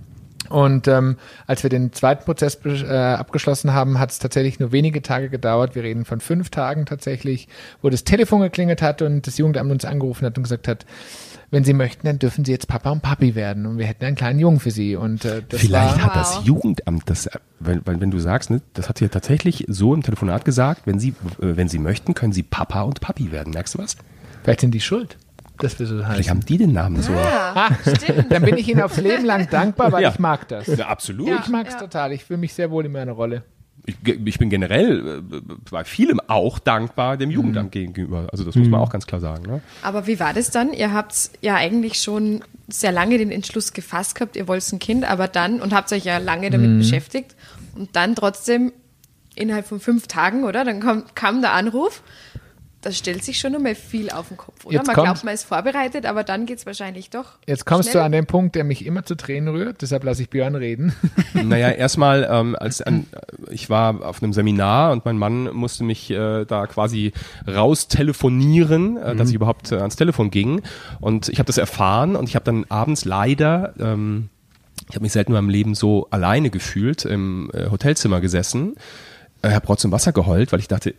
Und ähm, als wir den zweiten Prozess äh, abgeschlossen haben, hat es tatsächlich nur wenige Tage gedauert. Wir reden von fünf Tagen tatsächlich, wo das Telefon geklingelt hat und das Jugendamt uns angerufen hat und gesagt hat, wenn Sie möchten, dann dürfen Sie jetzt Papa und Papi werden. Und wir hätten einen kleinen Jungen für Sie. Und äh, das Vielleicht war, hat das Wow. Jugendamt das, weil, weil wenn du sagst, ne, das hat sie ja tatsächlich so im Telefonat gesagt, wenn sie, äh, wenn sie möchten, können sie Papa und Papi werden. Merkst du was? vielleicht sind die schuld, dass wir so Vielleicht heißen. haben die den Namen so. Ja, stimmt. Dann bin ich Ihnen aufs Leben lang dankbar, weil Ja. ich mag das. Ja, absolut. Ja. Ich mag es total. Ich fühle mich sehr wohl in meiner Rolle. Ich, ich bin generell äh, bei vielem auch dankbar dem Jugendamt gegenüber. Also das muss man auch ganz klar sagen. Ne? Aber wie war das dann? Ihr habt ja eigentlich schon sehr lange den Entschluss gefasst gehabt, ihr wollt ein Kind, aber dann, und habt euch ja lange damit beschäftigt, und dann trotzdem innerhalb von fünf Tagen, oder? Dann kam, kam der Anruf. Das stellt sich schon nochmal viel auf den Kopf, oder? Jetzt Man kommt- glaubt, man ist vorbereitet, aber dann geht es wahrscheinlich doch. Jetzt kommst schnell. du an den Punkt, der mich immer zu Tränen rührt. Deshalb lasse ich Björn reden. Naja, erstmal, ähm, als an, ich war auf einem Seminar und mein Mann musste mich äh, da quasi raus telefonieren, äh, dass ich überhaupt äh, ans Telefon ging. Und ich habe das erfahren und ich habe dann abends leider, ähm, ich habe mich selten in meinem Leben so alleine gefühlt, im äh, Hotelzimmer gesessen, äh, habe trotzdem Wasser geheult, weil ich dachte,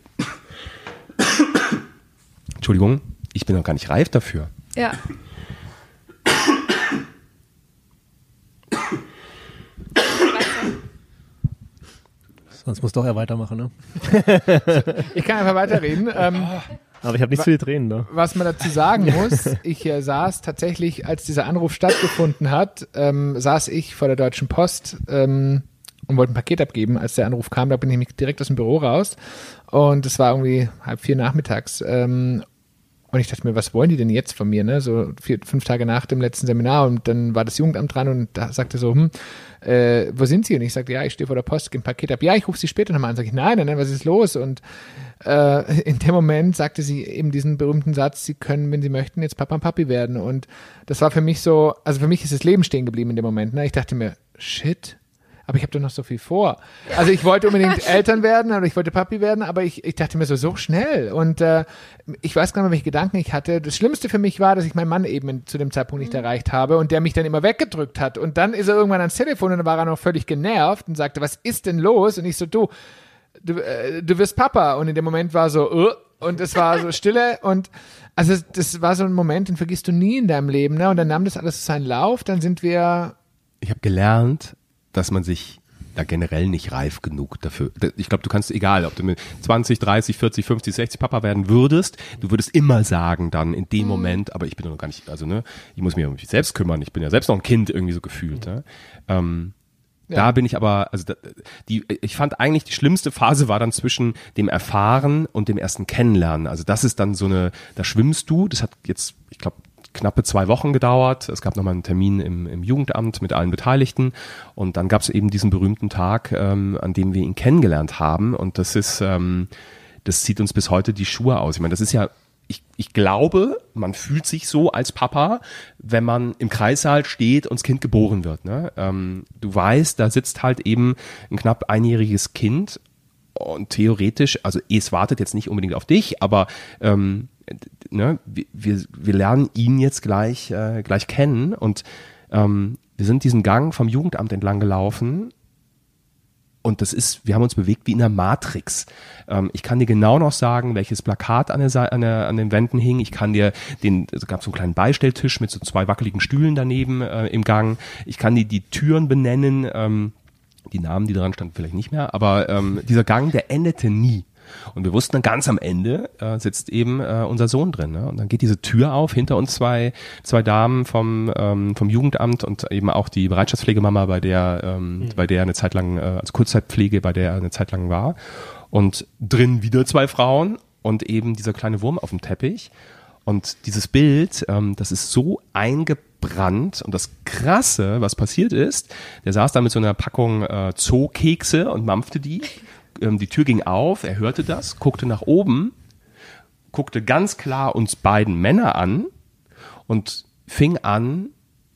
Entschuldigung, ich bin noch gar nicht reif dafür. Ja. Sonst muss doch er weitermachen, ne? Ich kann einfach weiterreden. Ähm, Aber ich habe nicht so viele Tränen da. Was man dazu sagen muss, ich äh, saß tatsächlich, als dieser Anruf stattgefunden hat, ähm, saß ich vor der Deutschen Post ähm, und wollte ein Paket abgeben. Als der Anruf kam, da bin ich nämlich direkt aus dem Büro raus und es war irgendwie halb vier nachmittags. Ähm, Und ich dachte mir, was wollen die denn jetzt von mir, ne? So vier, fünf Tage nach dem letzten Seminar und dann war das Jugendamt dran und da sagte so, hm, äh, wo sind Sie? Und ich sagte, ja, ich stehe vor der Post, gebe ein Paket ab. Ja, ich rufe Sie später nochmal an. Sag ich, nein, nein, was ist los? Und äh, in dem Moment sagte sie eben diesen berühmten Satz, Sie können, wenn Sie möchten, jetzt Papa und Papi werden. Und das war für mich so, also für mich ist das Leben stehen geblieben in dem Moment, ne? Ich dachte mir, shit, aber ich habe doch noch so viel vor. Also ich wollte unbedingt Eltern werden oder ich wollte Papi werden, aber ich, ich dachte mir so, so schnell. Und äh, ich weiß gar nicht mehr, welche Gedanken ich hatte. Das Schlimmste für mich war, dass ich meinen Mann eben in, zu dem Zeitpunkt nicht erreicht habe und der mich dann immer weggedrückt hat. Und dann ist er irgendwann ans Telefon und dann war er noch völlig genervt und sagte, was ist denn los? Und ich so, du, du, äh, du wirst Papa. Und in dem Moment war so, uh, und es war so Stille und also das war so ein Moment, den vergisst du nie in deinem Leben. Ne? Und dann nahm das alles seinen Lauf. Dann sind wir... Ich habe gelernt, dass man sich da generell nicht reif genug dafür, ich glaube, du kannst, egal, ob du mit zwanzig, dreißig, vierzig, fünfzig, sechzig Papa werden würdest, du würdest immer sagen dann in dem mhm. Moment, aber ich bin noch gar nicht, also ne, ich muss mich um mich selbst kümmern, ich bin ja selbst noch ein Kind irgendwie so gefühlt. Ne? Ähm, ja. Da bin ich aber, also da, die, ich fand eigentlich die schlimmste Phase war dann zwischen dem Erfahren und dem ersten Kennenlernen. Also das ist dann so eine, da schwimmst du, das hat jetzt, ich glaube, knappe zwei Wochen gedauert. Es gab nochmal einen Termin im, im Jugendamt mit allen Beteiligten und dann gab es eben diesen berühmten Tag, ähm, an dem wir ihn kennengelernt haben und das ist, ähm, das zieht uns bis heute die Schuhe aus. Ich meine, das ist ja, ich, ich glaube, man fühlt sich so als Papa, wenn man im Kreissaal steht und das Kind geboren wird. Ne? Ähm, du weißt, da sitzt halt eben ein knapp einjähriges Kind und theoretisch, also es wartet jetzt nicht unbedingt auf dich, aber ähm, ne, wir, wir lernen ihn jetzt gleich, äh, gleich kennen und ähm, wir sind diesen Gang vom Jugendamt entlang gelaufen und das ist, wir haben uns bewegt wie in der Matrix. Ähm, ich kann dir genau noch sagen, welches Plakat an, der, an, der, an den Wänden hing. Ich kann dir den, es gab so einen kleinen Beistelltisch mit so zwei wackeligen Stühlen daneben äh, im Gang. Ich kann dir die Türen benennen, ähm, die Namen, die dran standen, vielleicht nicht mehr, aber ähm, dieser Gang, der endete nie. Und wir wussten dann ganz am Ende äh, sitzt eben äh, unser Sohn drin. Ne? Und dann geht diese Tür auf, hinter uns zwei zwei Damen vom ähm, vom Jugendamt und eben auch die Bereitschaftspflegemama, bei der ähm, mhm. bei der eine Zeit lang, äh, also Kurzzeitpflege, bei der er eine Zeit lang war. Und drin wieder zwei Frauen und eben dieser kleine Wurm auf dem Teppich. Und dieses Bild, ähm, das ist so eingebrannt. Und das Krasse, was passiert ist, der saß da mit so einer Packung äh, Zoo-Kekse und mampfte die. Ähm, die Tür ging auf, er hörte das, guckte nach oben, guckte ganz klar uns beiden Männer an und fing an,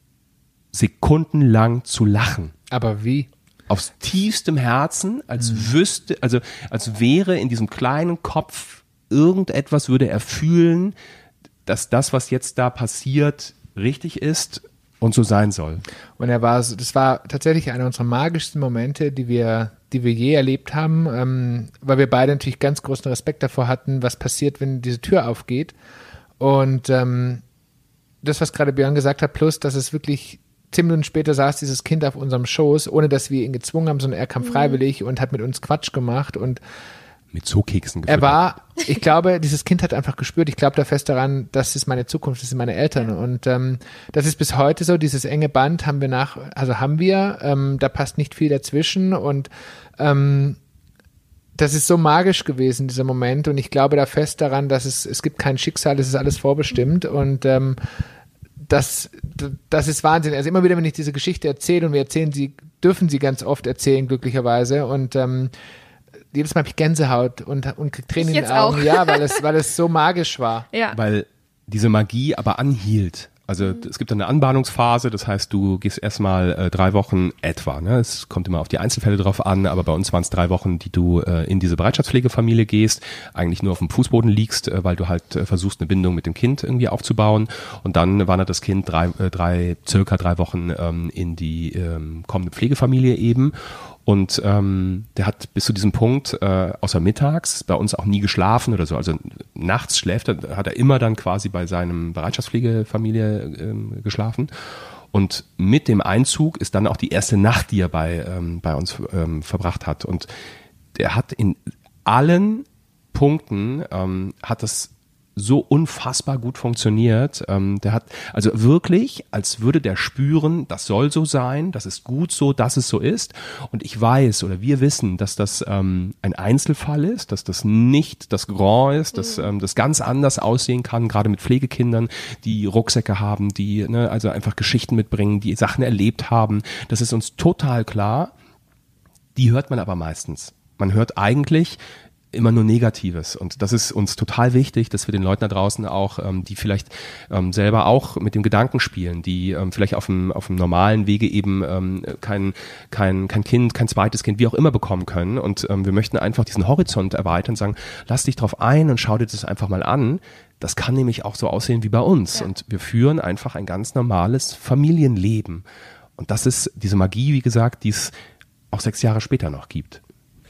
sekundenlang zu lachen. Aber wie? Aus tiefstem Herzen, als mhm. wüsste, also als wäre in diesem kleinen Kopf irgendetwas, würde er fühlen, dass das, was jetzt da passiert, richtig ist und so sein soll. Und er war, das war tatsächlich einer unserer magischsten Momente, die wir, die wir je erlebt haben, ähm, weil wir beide natürlich ganz großen Respekt davor hatten, was passiert, wenn diese Tür aufgeht. Und ähm, das, was gerade Björn gesagt hat, plus, dass es wirklich zehn Minuten später saß dieses Kind auf unserem Schoß, ohne dass wir ihn gezwungen haben, sondern er kam freiwillig und hat mit uns Quatsch gemacht und mit Zookeksen gefüttert. Er war, ich glaube, dieses Kind hat einfach gespürt, ich glaube da fest daran, das ist meine Zukunft, das sind meine Eltern und ähm, das ist bis heute so, dieses enge Band haben wir nach, also haben wir, ähm, da passt nicht viel dazwischen und ähm, das ist so magisch gewesen, dieser Moment und ich glaube da fest daran, dass es, es gibt kein Schicksal, es ist alles vorbestimmt und ähm, das, das ist Wahnsinn. Also immer wieder, wenn ich diese Geschichte erzähle und wir erzählen sie, dürfen sie ganz oft erzählen, glücklicherweise und ähm, jedes Mal habe ich Gänsehaut und, und krieg Tränen in den Augen. Auch. Ja, weil es, weil es so magisch war. Ja. Weil diese Magie aber anhielt. Also mhm. es gibt eine Anbahnungsphase, das heißt, du gehst erstmal äh, drei Wochen etwa. Ne? Es kommt immer auf die Einzelfälle drauf an, aber bei uns waren es drei Wochen, die du äh, in diese Bereitschaftspflegefamilie gehst, eigentlich nur auf dem Fußboden liegst, äh, weil du halt äh, versuchst, eine Bindung mit dem Kind irgendwie aufzubauen. Und dann wandert das Kind drei, äh, drei circa drei Wochen ähm, in die ähm, kommende Pflegefamilie eben. Und ähm, der hat bis zu diesem Punkt, äh, außer mittags, bei uns auch nie geschlafen oder so. Also nachts schläft er, hat er immer dann quasi bei seinem Bereitschaftspflegefamilie ähm, geschlafen. Und mit dem Einzug ist dann auch die erste Nacht, die er bei, ähm, bei uns ähm, verbracht hat. Und der hat in allen Punkten, ähm, hat das so unfassbar gut funktioniert. Ähm, der hat also wirklich, als würde der spüren, das soll so sein, das ist gut so, dass es so ist. Und ich weiß oder wir wissen, dass das ähm, ein Einzelfall ist, dass das nicht das Grand ist, dass ähm, das ganz anders aussehen kann, gerade mit Pflegekindern, die Rucksäcke haben, die ne, also einfach Geschichten mitbringen, die Sachen erlebt haben. Das ist uns total klar. Die hört man aber meistens. Man hört eigentlich immer nur Negatives und das ist uns total wichtig, dass wir den Leuten da draußen auch, ähm, die vielleicht ähm, selber auch mit dem Gedanken spielen, die ähm, vielleicht auf dem auf dem normalen Wege eben ähm, kein kein kein Kind, kein zweites Kind, wie auch immer bekommen können und ähm, wir möchten einfach diesen Horizont erweitern, sagen, lass dich drauf ein und schau dir das einfach mal an. Das kann nämlich auch so aussehen wie bei uns ja. und wir führen einfach ein ganz normales Familienleben und das ist diese Magie, wie gesagt, die es auch sechs Jahre später noch gibt.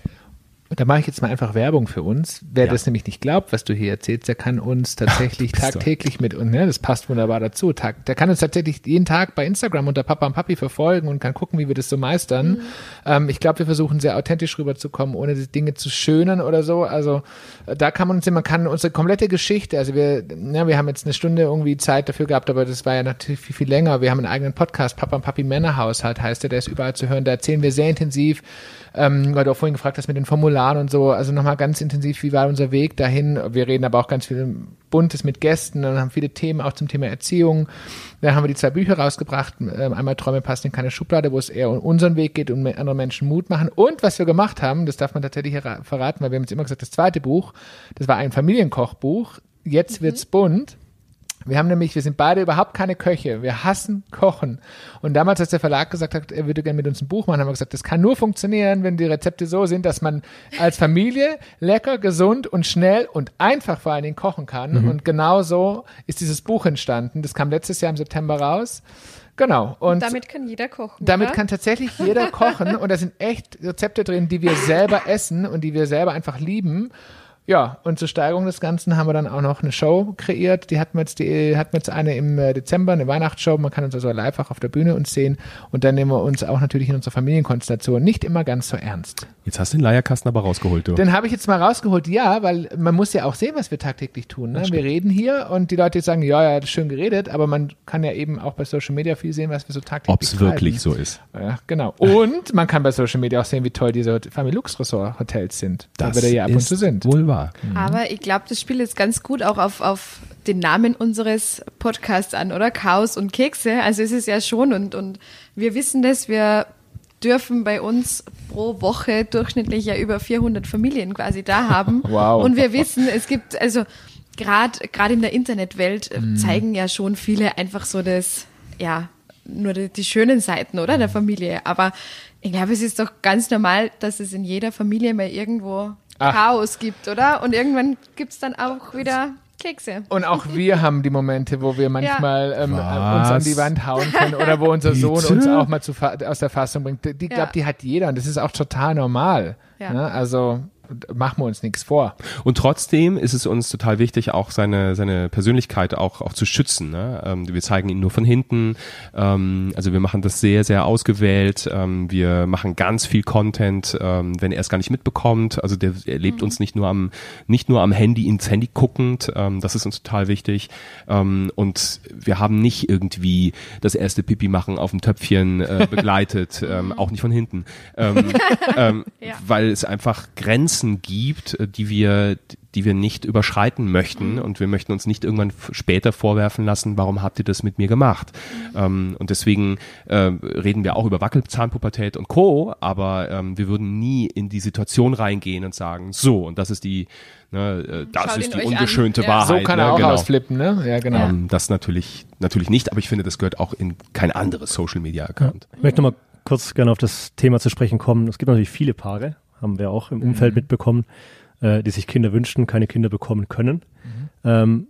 Da mache ich jetzt mal einfach Werbung für uns. Wer Ja. das nämlich nicht glaubt, was du hier erzählst, der kann uns tatsächlich Bist du. tagtäglich mit, und ne, das passt wunderbar dazu, Tag, der kann uns tatsächlich jeden Tag bei Instagram unter Papa und Papi verfolgen und kann gucken, wie wir das so meistern. Mhm. Ähm, ich glaube, wir versuchen sehr authentisch rüberzukommen, ohne die Dinge zu schönen oder so. Also äh, da kann man uns, man kann unsere komplette Geschichte, also wir, ja, wir haben jetzt eine Stunde irgendwie Zeit dafür gehabt, aber das war ja natürlich viel, viel länger. Wir haben einen eigenen Podcast, Papa und Papi Männerhaushalt heißt der, der ist überall zu hören. Da erzählen wir sehr intensiv, ähm, weil du auch vorhin gefragt hast mit den Formularen und so, also nochmal ganz intensiv, wie war unser Weg dahin. Wir reden aber auch ganz viel Buntes mit Gästen und haben viele Themen auch zum Thema Erziehung. Dann haben wir die zwei Bücher rausgebracht, einmal Träume passen in keine Schublade, wo es eher um unseren Weg geht und anderen Menschen Mut machen. Und was wir gemacht haben, das darf man tatsächlich verraten, weil wir haben jetzt immer gesagt, das zweite Buch, das war ein Familienkochbuch, jetzt wird's bunt. Wir haben nämlich, wir sind beide überhaupt keine Köche. Wir hassen Kochen. Und damals, als der Verlag gesagt hat, er würde gerne mit uns ein Buch machen, haben wir gesagt, das kann nur funktionieren, wenn die Rezepte so sind, dass man als Familie lecker, gesund und schnell und einfach vor allen Dingen kochen kann. Mhm. Und genau so ist dieses Buch entstanden. Das kam letztes Jahr im September raus. Genau. Und, und damit kann jeder kochen. Damit oder? kann tatsächlich jeder kochen. Und da sind echt Rezepte drin, die wir selber essen und die wir selber einfach lieben. Ja, und zur Steigerung des Ganzen haben wir dann auch noch eine Show kreiert. Die hatten wir jetzt, die hatten wir jetzt eine im Dezember, eine Weihnachtsshow. Man kann uns also live auch auf der Bühne uns sehen. Und dann nehmen wir uns auch natürlich in unserer Familienkonstellation nicht immer ganz so ernst. Jetzt hast du den Leierkasten aber rausgeholt, du. Den habe ich jetzt mal rausgeholt, ja, weil man muss ja auch sehen, was wir tagtäglich tun. Ne? Wir reden hier und die Leute sagen, ja, ja, das ist schön geredet, aber man kann ja eben auch bei Social Media viel sehen, was wir so tagtäglich Ob es wirklich so ist. Ja, genau. Und man kann bei Social Media auch sehen, wie toll diese Family Lux Resort Hotels sind, Das weil wir da ja ab und zu sind. wohl wahr. Aber ich glaube, das spielt jetzt ganz gut auch auf, auf den Namen unseres Podcasts an, oder? Chaos und Kekse. Also ist es ja schon und, und wir wissen das, wir dürfen bei uns pro Woche durchschnittlich ja über vierhundert Familien quasi da haben. Wow. Und wir wissen, es gibt, also gerade gerade in der Internetwelt äh, zeigen ja schon viele einfach so das, ja, nur die, die schönen Seiten, oder, der Familie. Aber ich glaube, es ist doch ganz normal, dass es in jeder Familie mal irgendwo Ach. Chaos gibt, oder? Und irgendwann gibt es dann auch wieder Kekse. Und auch wir haben die Momente, wo wir manchmal ähm, uns Was? an die Wand hauen können oder wo unser Sohn Bitte? uns auch mal zu fa- aus der Fassung bringt. Die, die Ja. glaube, die hat jeder und das ist auch total normal. Ja. Ne? Also machen wir uns nichts vor. Und trotzdem ist es uns total wichtig, auch seine seine Persönlichkeit auch auch zu schützen. Ne? Ähm, wir zeigen ihn nur von hinten. Ähm, also wir machen das sehr, sehr ausgewählt. Ähm, wir machen ganz viel Content, ähm, wenn er es gar nicht mitbekommt. Also der er lebt mhm. uns nicht nur am nicht nur am Handy ins Handy guckend. Ähm, das ist uns total wichtig. Ähm, und wir haben nicht irgendwie das erste Pipi machen auf dem Töpfchen äh, begleitet, ähm, auch nicht von hinten, ähm, ähm, Ja. weil es einfach Grenzen gibt, die wir, die wir nicht überschreiten möchten mhm. und wir möchten uns nicht irgendwann f- später vorwerfen lassen, warum habt ihr das mit mir gemacht? Mhm. Ähm, und deswegen äh, reden wir auch über Wackelzahnpubertät und Co., aber ähm, wir würden nie in die Situation reingehen und sagen, so, und das ist die, ne, äh, das Schaut ist ihn die euch ungeschönte an. Ja. Wahrheit. So kann ne? er auch genau. ausflippen, ne? Ja, genau. Ja. Ähm, das natürlich, natürlich nicht, aber ich finde, das gehört auch in kein anderes Social Media Account. Ich möchte nochmal kurz gerne auf das Thema zu sprechen kommen. Es gibt natürlich viele Paare, haben wir auch im Umfeld mhm. mitbekommen, äh, die sich Kinder wünschen, keine Kinder bekommen können. Mhm. Ähm,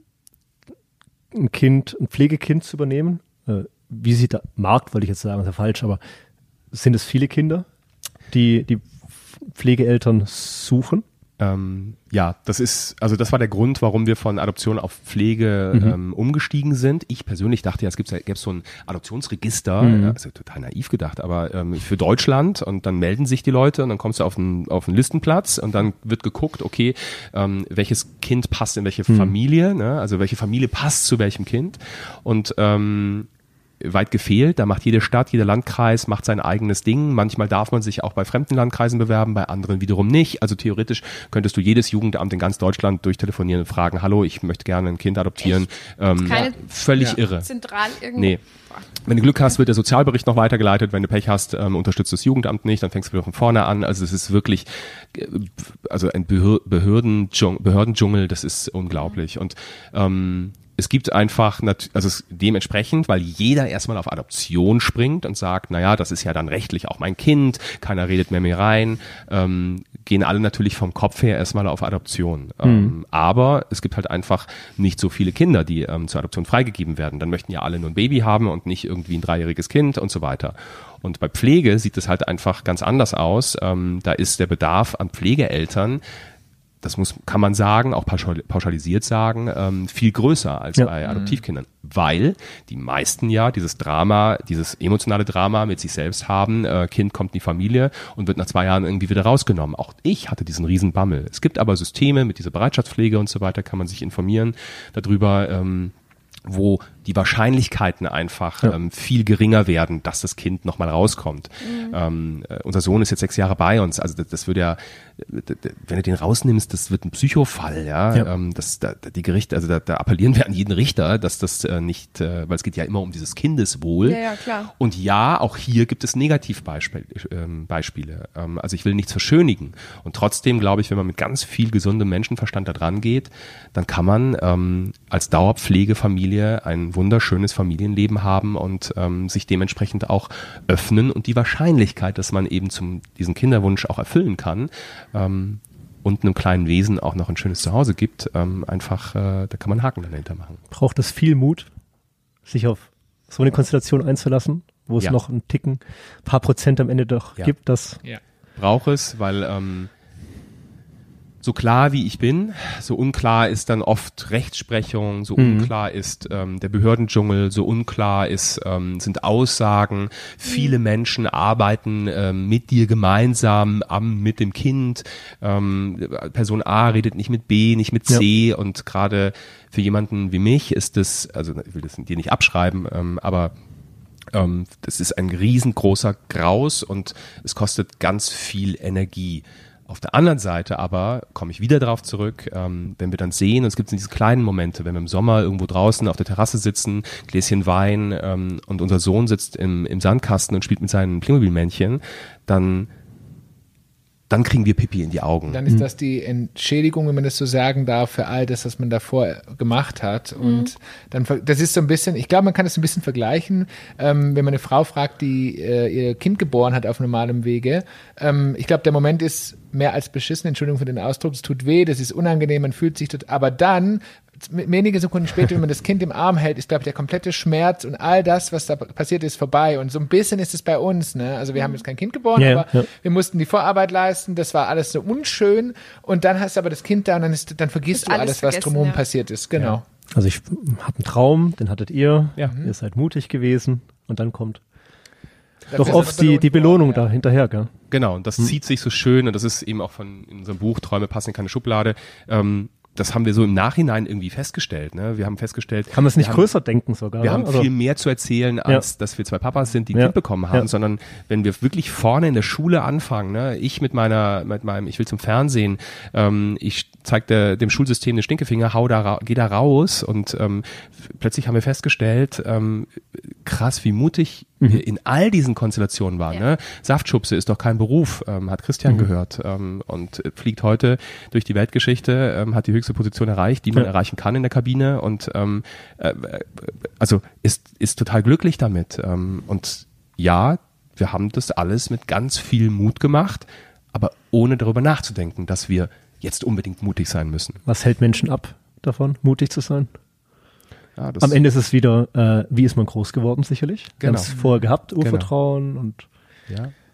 ein Kind, ein Pflegekind zu übernehmen, äh, wie sieht der Markt, wollte ich jetzt sagen, ist ja falsch, aber sind es viele Kinder, die die Pflegeeltern suchen? Ähm, ja, das ist, also das war der Grund, warum wir von Adoption auf Pflege mhm. ähm, umgestiegen sind. Ich persönlich dachte ja, es gibt gäbe so ein Adoptionsregister, mhm. ja, also total naiv gedacht, aber ähm, für Deutschland, und dann melden sich die Leute und dann kommst du auf einen, auf einen Listenplatz und dann wird geguckt, okay, ähm, welches Kind passt in welche mhm. Familie, ne? Also welche Familie passt zu welchem Kind, und ähm, weit gefehlt, da macht jede Stadt, jeder Landkreis macht sein eigenes Ding. Manchmal darf man sich auch bei fremden Landkreisen bewerben, bei anderen wiederum nicht. Also theoretisch könntest du jedes Jugendamt in ganz Deutschland durchtelefonieren und fragen, hallo, ich möchte gerne ein Kind adoptieren. Ähm, Keine, völlig ja. irre. Zentral irgendwo. Nee. Wenn du Glück hast, wird der Sozialbericht noch weitergeleitet. Wenn du Pech hast, ähm, unterstützt das Jugendamt nicht, dann fängst du wieder von vorne an. Also es ist wirklich, äh, also ein Behör- Behördendschung- Behördendschungel, das ist unglaublich. Und ähm, es gibt einfach, also es dementsprechend, weil jeder erstmal auf Adoption springt und sagt, naja, das ist ja dann rechtlich auch mein Kind, keiner redet mehr mir rein, ähm, gehen alle natürlich vom Kopf her erstmal auf Adoption. Mhm. Ähm, aber es gibt halt einfach nicht so viele Kinder, die ähm, zur Adoption freigegeben werden. Dann möchten ja alle nur ein Baby haben und nicht irgendwie ein dreijähriges Kind und so weiter. Und bei Pflege sieht es halt einfach ganz anders aus. Ähm, da ist der Bedarf an Pflegeeltern, das muss, kann man sagen, auch pauschalisiert sagen, ähm, viel größer als ja. bei Adoptivkindern, weil die meisten ja dieses Drama, dieses emotionale Drama mit sich selbst haben, äh, Kind kommt in die Familie und wird nach zwei Jahren irgendwie wieder rausgenommen. Auch ich hatte diesen riesen Bammel. Es gibt aber Systeme mit dieser Bereitschaftspflege und so weiter, kann man sich informieren darüber, ähm, wo die Wahrscheinlichkeiten einfach ja. ähm, viel geringer werden, dass das Kind nochmal rauskommt. Mhm. Ähm, äh, unser Sohn ist jetzt sechs Jahre bei uns, also das, das würde ja, wenn du den rausnimmst, das wird ein Psychofall, ja. ja. Ähm, das, da, die Gerichte, also da, da appellieren wir an jeden Richter, dass das äh, nicht, äh, weil es geht ja immer um dieses Kindeswohl. Ja, ja, klar. Und ja, auch hier gibt es Negativbeispiele. Ähm, Beispiele. Ähm, also ich will nichts verschönigen. Und trotzdem glaube ich, wenn man mit ganz viel gesundem Menschenverstand da dran geht, dann kann man ähm, als Dauerpflegefamilie ein wunderschönes Familienleben haben und ähm, sich dementsprechend auch öffnen und die Wahrscheinlichkeit, dass man eben zum diesen Kinderwunsch auch erfüllen kann ähm, und einem kleinen Wesen auch noch ein schönes Zuhause gibt, ähm, einfach, äh, da kann man einen Haken dahinter machen. Braucht es viel Mut, sich auf so eine Konstellation einzulassen, wo es ja. noch einen Ticken, paar Prozent am Ende doch ja. gibt, das ja. braucht es, weil ähm, so klar wie ich bin, so unklar ist dann oft Rechtsprechung, so mhm. unklar ist ähm, der Behördendschungel, so unklar ist ähm, sind Aussagen. Viele Menschen arbeiten ähm, mit dir gemeinsam am mit dem Kind. Ähm, Person A redet nicht mit B, nicht mit C, ja. und gerade für jemanden wie mich ist das, also ich will das dir nicht abschreiben, ähm, aber ähm, das ist ein riesengroßer Graus und es kostet ganz viel Energie. Auf der anderen Seite aber komme ich wieder darauf zurück, ähm, wenn wir dann sehen, und es gibt diese kleinen Momente, wenn wir im Sommer irgendwo draußen auf der Terrasse sitzen, Gläschen Wein ähm, und unser Sohn sitzt im, im Sandkasten und spielt mit seinen Playmobil-Männchen, dann dann kriegen wir Pipi in die Augen. Dann ist das die Entschädigung, wenn man das so sagen darf, für all das, was man davor gemacht hat. Mhm. Und dann, das ist so ein bisschen, ich glaube, man kann das ein bisschen vergleichen, ähm, wenn man eine Frau fragt, die äh, ihr Kind geboren hat auf normalem Wege. Ähm, ich glaube, der Moment ist mehr als beschissen, Entschuldigung für den Ausdruck, es tut weh, das ist unangenehm, man fühlt sich, tot, aber dann, wenige Sekunden später, wenn man das Kind im Arm hält, ist, glaube ich, der komplette Schmerz und all das, was da passiert ist, vorbei. Und so ein bisschen ist es bei uns, ne? Also wir haben jetzt kein Kind geboren, ja, aber ja. wir mussten die Vorarbeit leisten, das war alles so unschön und dann hast du aber das Kind da und dann, ist, dann vergisst du alles, was drumherum ja. passiert ist. Genau. Ja. Also ich habe einen Traum, den hattet ihr, ja. ihr seid mutig gewesen und dann kommt Dafür doch oft die, die Belohnung worden, ja. da hinterher, gell? Genau, und das hm. zieht sich so schön und das ist eben auch von in unserem Buch Träume passen in keine Schublade. Ähm, das haben wir so im Nachhinein irgendwie festgestellt. Ne? Wir haben festgestellt, kann man es nicht haben, größer denken sogar. Wir ne? haben also, viel mehr zu erzählen, als ja. dass wir zwei Papas sind, die ein ja. Kind bekommen haben, ja. sondern wenn wir wirklich vorne in der Schule anfangen, ne? ich mit meiner, mit meinem, ich will zum Fernsehen, ähm, ich zeige dem Schulsystem den Stinkefinger, hau da, geh da raus und ähm, plötzlich haben wir festgestellt, ähm, krass, wie mutig mhm. wir in all diesen Konstellationen waren. Ja. Ne? Saftschubse ist doch kein Beruf, ähm, hat Christian mhm. gehört ähm, und fliegt heute durch die Weltgeschichte, ähm, hat die höchste Position erreicht, die man ja. erreichen kann in der Kabine und ähm, äh, also ist, ist total glücklich damit. Ähm, und ja, wir haben das alles mit ganz viel Mut gemacht, aber ohne darüber nachzudenken, dass wir jetzt unbedingt mutig sein müssen. Was hält Menschen ab davon, mutig zu sein? Ja, das Am Ende ist es wieder, äh, wie ist man groß geworden sicherlich? Genau. Ganz vorher gehabt, Urvertrauen genau. und ja.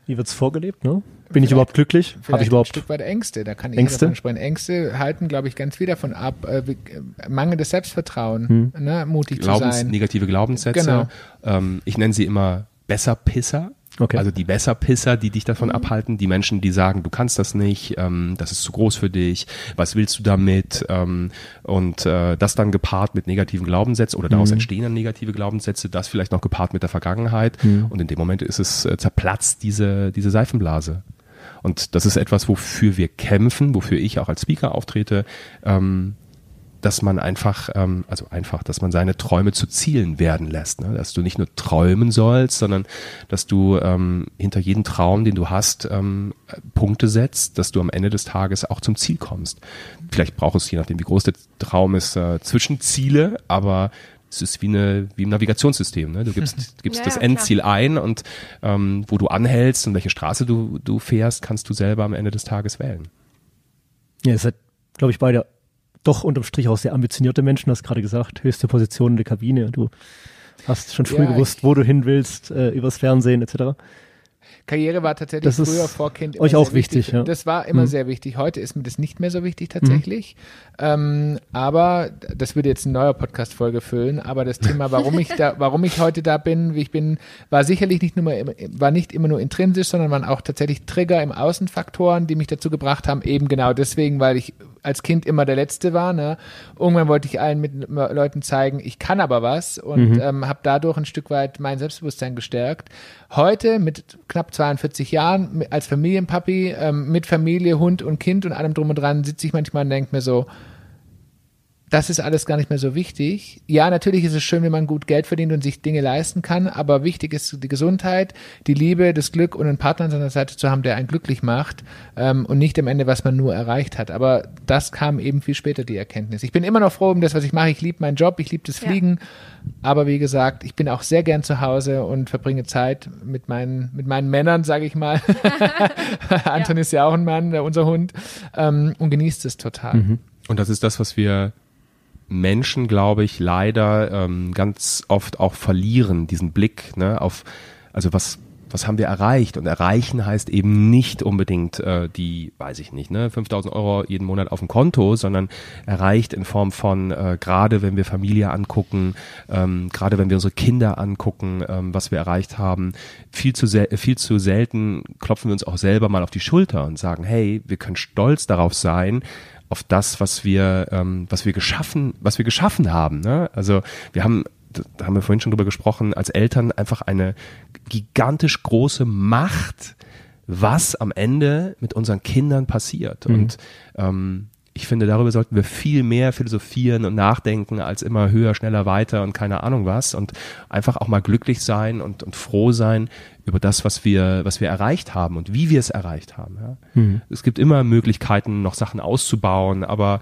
Wie wird's vorgelebt, ne? Bin ich überhaupt glücklich? Habe ich überhaupt ein Stück weit Ängste? Da kann ich Ängste? davon sprechen. Ängste halten, glaube ich, ganz viel davon ab. Äh, wie- äh, mangelndes Selbstvertrauen, Hm. ne? mutig Glaubens, zu sein. negative Glaubenssätze. Genau. Ähm, ich nenne sie immer Besserpisser. Okay. Also die Besserpisser, die dich davon Mhm. abhalten, die Menschen, die sagen, du kannst das nicht, ähm, das ist zu groß für dich, was willst du damit? Ähm, und äh, das dann gepaart mit negativen Glaubenssätzen oder daraus Mhm. entstehen dann negative Glaubenssätze, das vielleicht noch gepaart mit der Vergangenheit. Mhm. Und in dem Moment ist es äh, zerplatzt diese, diese Seifenblase. Und das ist etwas, wofür wir kämpfen, wofür ich auch als Speaker auftrete, ähm, dass man einfach, ähm, also einfach, dass man seine Träume zu Zielen werden lässt. Ne? Dass du nicht nur träumen sollst, sondern dass du ähm, hinter jeden Traum, den du hast, ähm, Punkte setzt, dass du am Ende des Tages auch zum Ziel kommst. Vielleicht braucht es, je nachdem wie groß der Traum ist, äh, Zwischenziele, aber es ist wie, eine, wie ein Navigationssystem. Ne? Du gibst, gibst Ja, das ja, Endziel ein und ähm, wo du anhältst und welche Straße du, du fährst, kannst du selber am Ende des Tages wählen. Ja, ihr seid, glaube ich, beide doch unterm Strich auch sehr ambitionierte Menschen, hast gerade gesagt, höchste Position in der Kabine. Du hast schon früh Ja, gewusst, wo du hin willst, äh, übers Fernsehen et cetera. Karriere war tatsächlich Das ist früher vor Kind euch immer auch sehr wichtig, ja. Das war immer Mhm. sehr wichtig. Heute ist mir das nicht mehr so wichtig tatsächlich. Ähm, aber das würde jetzt eine neue Podcast-Folge füllen. Aber das Thema, warum ich da, warum ich heute da bin, wie ich bin, war sicherlich nicht nur, mal- war nicht immer nur intrinsisch, sondern waren auch tatsächlich Trigger im Außenfaktoren, die mich dazu gebracht haben, eben genau deswegen, weil ich als Kind immer der Letzte war. Ne? Irgendwann wollte ich allen mit Leuten zeigen, ich kann aber was und Mhm. ähm, habe dadurch ein Stück weit mein Selbstbewusstsein gestärkt. Heute mit knapp zweiundvierzig Jahren mi- als Familienpapi, ähm, mit Familie, Hund und Kind und allem drum und dran, sitze ich manchmal und denke mir so, das ist alles gar nicht mehr so wichtig. Ja, natürlich ist es schön, wenn man gut Geld verdient und sich Dinge leisten kann, aber wichtig ist die Gesundheit, die Liebe, das Glück und einen Partner an seiner Seite zu haben, der einen glücklich macht ähm, und nicht am Ende, was man nur erreicht hat. Aber das kam eben viel später, die Erkenntnis. Ich bin immer noch froh um das, was ich mache. Ich liebe meinen Job, ich liebe das Ja. Fliegen, aber wie gesagt, ich bin auch sehr gern zu Hause und verbringe Zeit mit meinen, mit meinen Männern, sage ich mal. Anton ist ja auch ein Mann, der, unser Hund, ähm, und genießt es total. Mhm. Und das ist das, was wir Menschen, glaube ich, leider ähm, ganz oft auch verlieren, diesen Blick, ne, auf, also was, was haben wir erreicht? Und erreichen heißt eben nicht unbedingt äh, die, weiß ich nicht, ne, fünftausend Euro jeden Monat auf dem Konto, sondern erreicht in Form von, äh, gerade wenn wir Familie angucken, ähm, gerade wenn wir unsere Kinder angucken, ähm, was wir erreicht haben, viel zu, sel- viel zu selten klopfen wir uns auch selber mal auf die Schulter und sagen, hey, wir können stolz darauf sein, auf das, was wir, ähm, was wir geschaffen, was wir geschaffen haben. Ne? Also wir haben, da haben wir vorhin schon drüber gesprochen, als Eltern einfach eine gigantisch große Macht, was am Ende mit unseren Kindern passiert. Mhm. Und ähm, ich finde, darüber sollten wir viel mehr philosophieren und nachdenken, als immer höher, schneller, weiter und keine Ahnung was. Und einfach auch mal glücklich sein und, und froh sein über das, was wir, was wir erreicht haben und wie wir es erreicht haben. Ja. Mhm. Es gibt immer Möglichkeiten, noch Sachen auszubauen, aber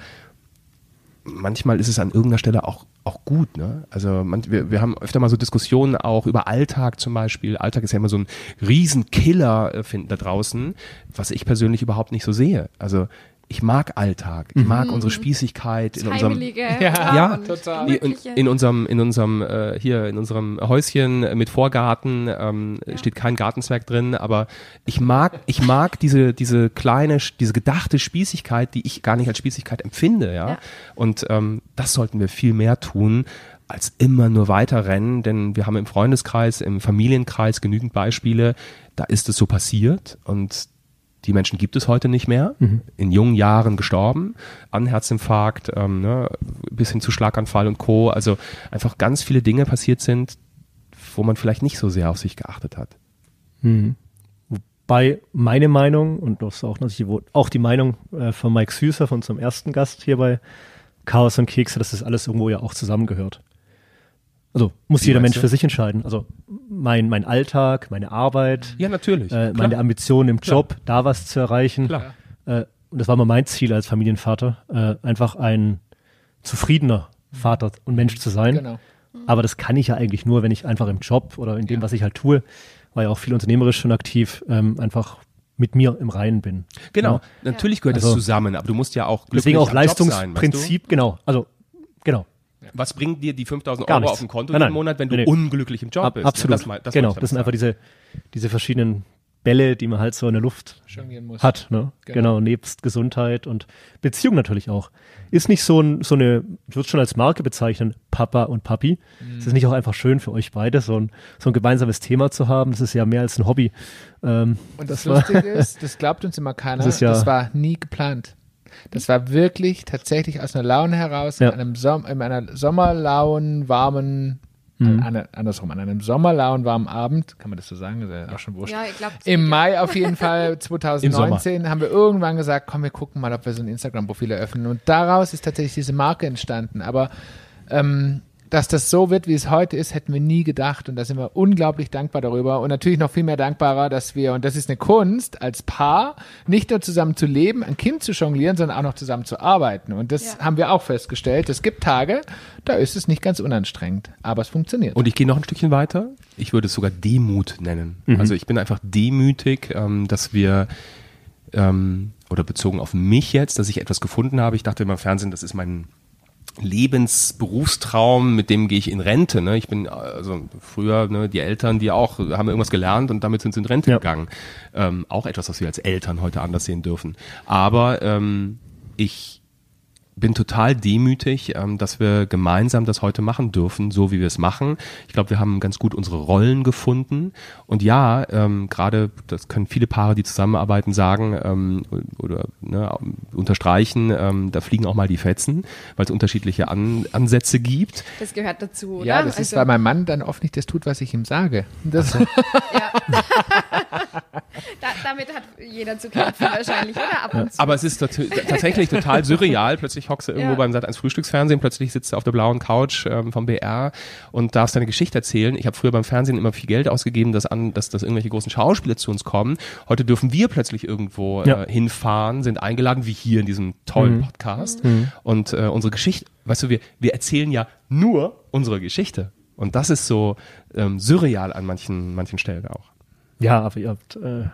manchmal ist es an irgendeiner Stelle auch, auch gut. Ne? Also man, wir, wir haben öfter mal so Diskussionen auch über Alltag zum Beispiel. Alltag ist ja immer so ein Riesenkiller äh, finden da draußen, was ich persönlich überhaupt nicht so sehe. Also ich mag Alltag, ich mag unsere Spießigkeit in unserem Heimelige. Ja, Ja, und total. in, Gemütliche. in unserem in unserem äh, hier in unserem Häuschen mit Vorgarten ähm, Ja. steht kein Gartenzwerg drin, aber ich mag ich mag diese diese kleine diese gedachte Spießigkeit, die ich gar nicht als Spießigkeit empfinde, ja. Ja. Und ähm, das sollten wir viel mehr tun, als immer nur weiterrennen, denn wir haben im Freundeskreis, im Familienkreis genügend Beispiele, da ist es so passiert und die Menschen gibt es heute nicht mehr, Mhm. in jungen Jahren gestorben, an Herzinfarkt, ähm, ne, bis hin zu Schlaganfall und Co. Also einfach ganz viele Dinge passiert sind, wo man vielleicht nicht so sehr auf sich geachtet hat. Mhm. Wobei meine Meinung, und das ist auch natürlich wo- auch die Meinung äh, von Mike Süßer, von unserem ersten Gast hier bei Chaos und Kekse, dass das alles irgendwo ja auch zusammengehört. Also muss Wie jeder meinst Mensch du? für sich entscheiden. Also mein, mein Alltag, meine Arbeit, Ja, natürlich. äh, meine Ambitionen im Klar. Job, da was zu erreichen. Klar. Äh, und das war mal mein Ziel als Familienvater, äh, einfach ein zufriedener Vater und Mensch zu sein. Genau. Aber das kann ich ja eigentlich nur, wenn ich einfach im Job oder in dem, was ich halt tue, war ja auch viel unternehmerisch schon aktiv, ähm, einfach mit mir im Reinen bin. Genau, Ja. natürlich gehört Also- das zusammen, aber du musst ja auch glücklich Deswegen auch am Job sein, Leistungsprinzip, genau. Also, genau. weißt du? Was bringt dir die fünftausend Gar Euro nichts. auf dem Konto Nein, jeden nein. Monat, wenn du Nee, nee. unglücklich im Job Ab, bist? absolut. Das, mein- das genau, wollte ich das sind damit einfach diese, diese verschiedenen Bälle, die man halt so in der Luft Jonglieren muss. hat. Ne? Genau. Genau. nebst Gesundheit und Beziehung natürlich auch. Ist nicht so, ein, so eine, ich würde es schon als Marke bezeichnen, Papa und Papi. Mhm. Ist es nicht auch einfach schön für euch beide, so ein, so ein gemeinsames Thema zu haben? Das ist ja mehr als ein Hobby. Ähm, Und das, das war- Lustige ist, das glaubt uns immer keiner, Das das, ist ja- war nie geplant. Das war wirklich tatsächlich aus einer Laune heraus, Ja. in, einem Som in einer sommerlauen, warmen, Mhm. an, an, andersrum, an einem sommerlauen, warmen Abend, kann man das so sagen, das ist ja auch schon wurscht. Ja, ich glaube. Im Mai auf jeden Fall zwanzig neunzehn haben wir irgendwann gesagt, komm, wir gucken mal, ob wir so ein Instagram-Profil eröffnen. Und daraus ist tatsächlich diese Marke entstanden. Aber ähm, dass das so wird, wie es heute ist, hätten wir nie gedacht. Und da sind wir unglaublich dankbar darüber. Und natürlich noch viel mehr dankbarer, dass wir, und das ist eine Kunst, als Paar nicht nur zusammen zu leben, ein Kind zu jonglieren, sondern auch noch zusammen zu arbeiten. Und das Ja. haben wir auch festgestellt. Es gibt Tage, da ist es nicht ganz unanstrengend. Aber es funktioniert. Und ich gehe noch ein Stückchen weiter. Ich würde es sogar Demut nennen. Mhm. Also ich bin einfach demütig, ähm, dass wir, ähm, oder bezogen auf mich jetzt, dass ich etwas gefunden habe. Ich dachte immer, Fernsehen, das ist mein Lebensberufstraum, mit dem gehe ich in Rente. Ne? Ich bin also früher, ne, die Eltern, die auch haben irgendwas gelernt und damit sind sie in Rente Ja. gegangen. Ähm, auch etwas, was wir als Eltern heute anders sehen dürfen. Aber ähm, ich bin total demütig, ähm, dass wir gemeinsam das heute machen dürfen, so wie wir es machen. Ich glaube, wir haben ganz gut unsere Rollen gefunden. Und ja, ähm, gerade, das können viele Paare, die zusammenarbeiten, sagen ähm, oder ne, unterstreichen, ähm, da fliegen auch mal die Fetzen, weil es unterschiedliche An- Ansätze gibt. Das gehört dazu, oder? ja, das ist, weil mein Mann dann oft nicht das tut, was ich ihm sage. Das, Ja. da, damit hat jeder zu kämpfen wahrscheinlich, oder? Ab und zu. Aber es ist tat- tatsächlich total surreal. Plötzlich hockst du irgendwo Ja. beim Sat eins Frühstücksfernsehen, plötzlich sitzt du auf der blauen Couch ähm, vom B R und darfst deine Geschichte erzählen. Ich habe früher beim Fernsehen immer viel Geld ausgegeben, dass, an, dass, dass irgendwelche großen Schauspieler zu uns kommen. Heute dürfen wir plötzlich irgendwo Ja. äh, hinfahren, sind eingeladen, wie hier in diesem tollen Mhm. Podcast. Und äh, unsere Geschichte, weißt du, wir, wir erzählen ja nur unsere Geschichte. Und das ist so ähm, surreal an manchen, manchen Stellen auch. Ja, aber ihr habt äh,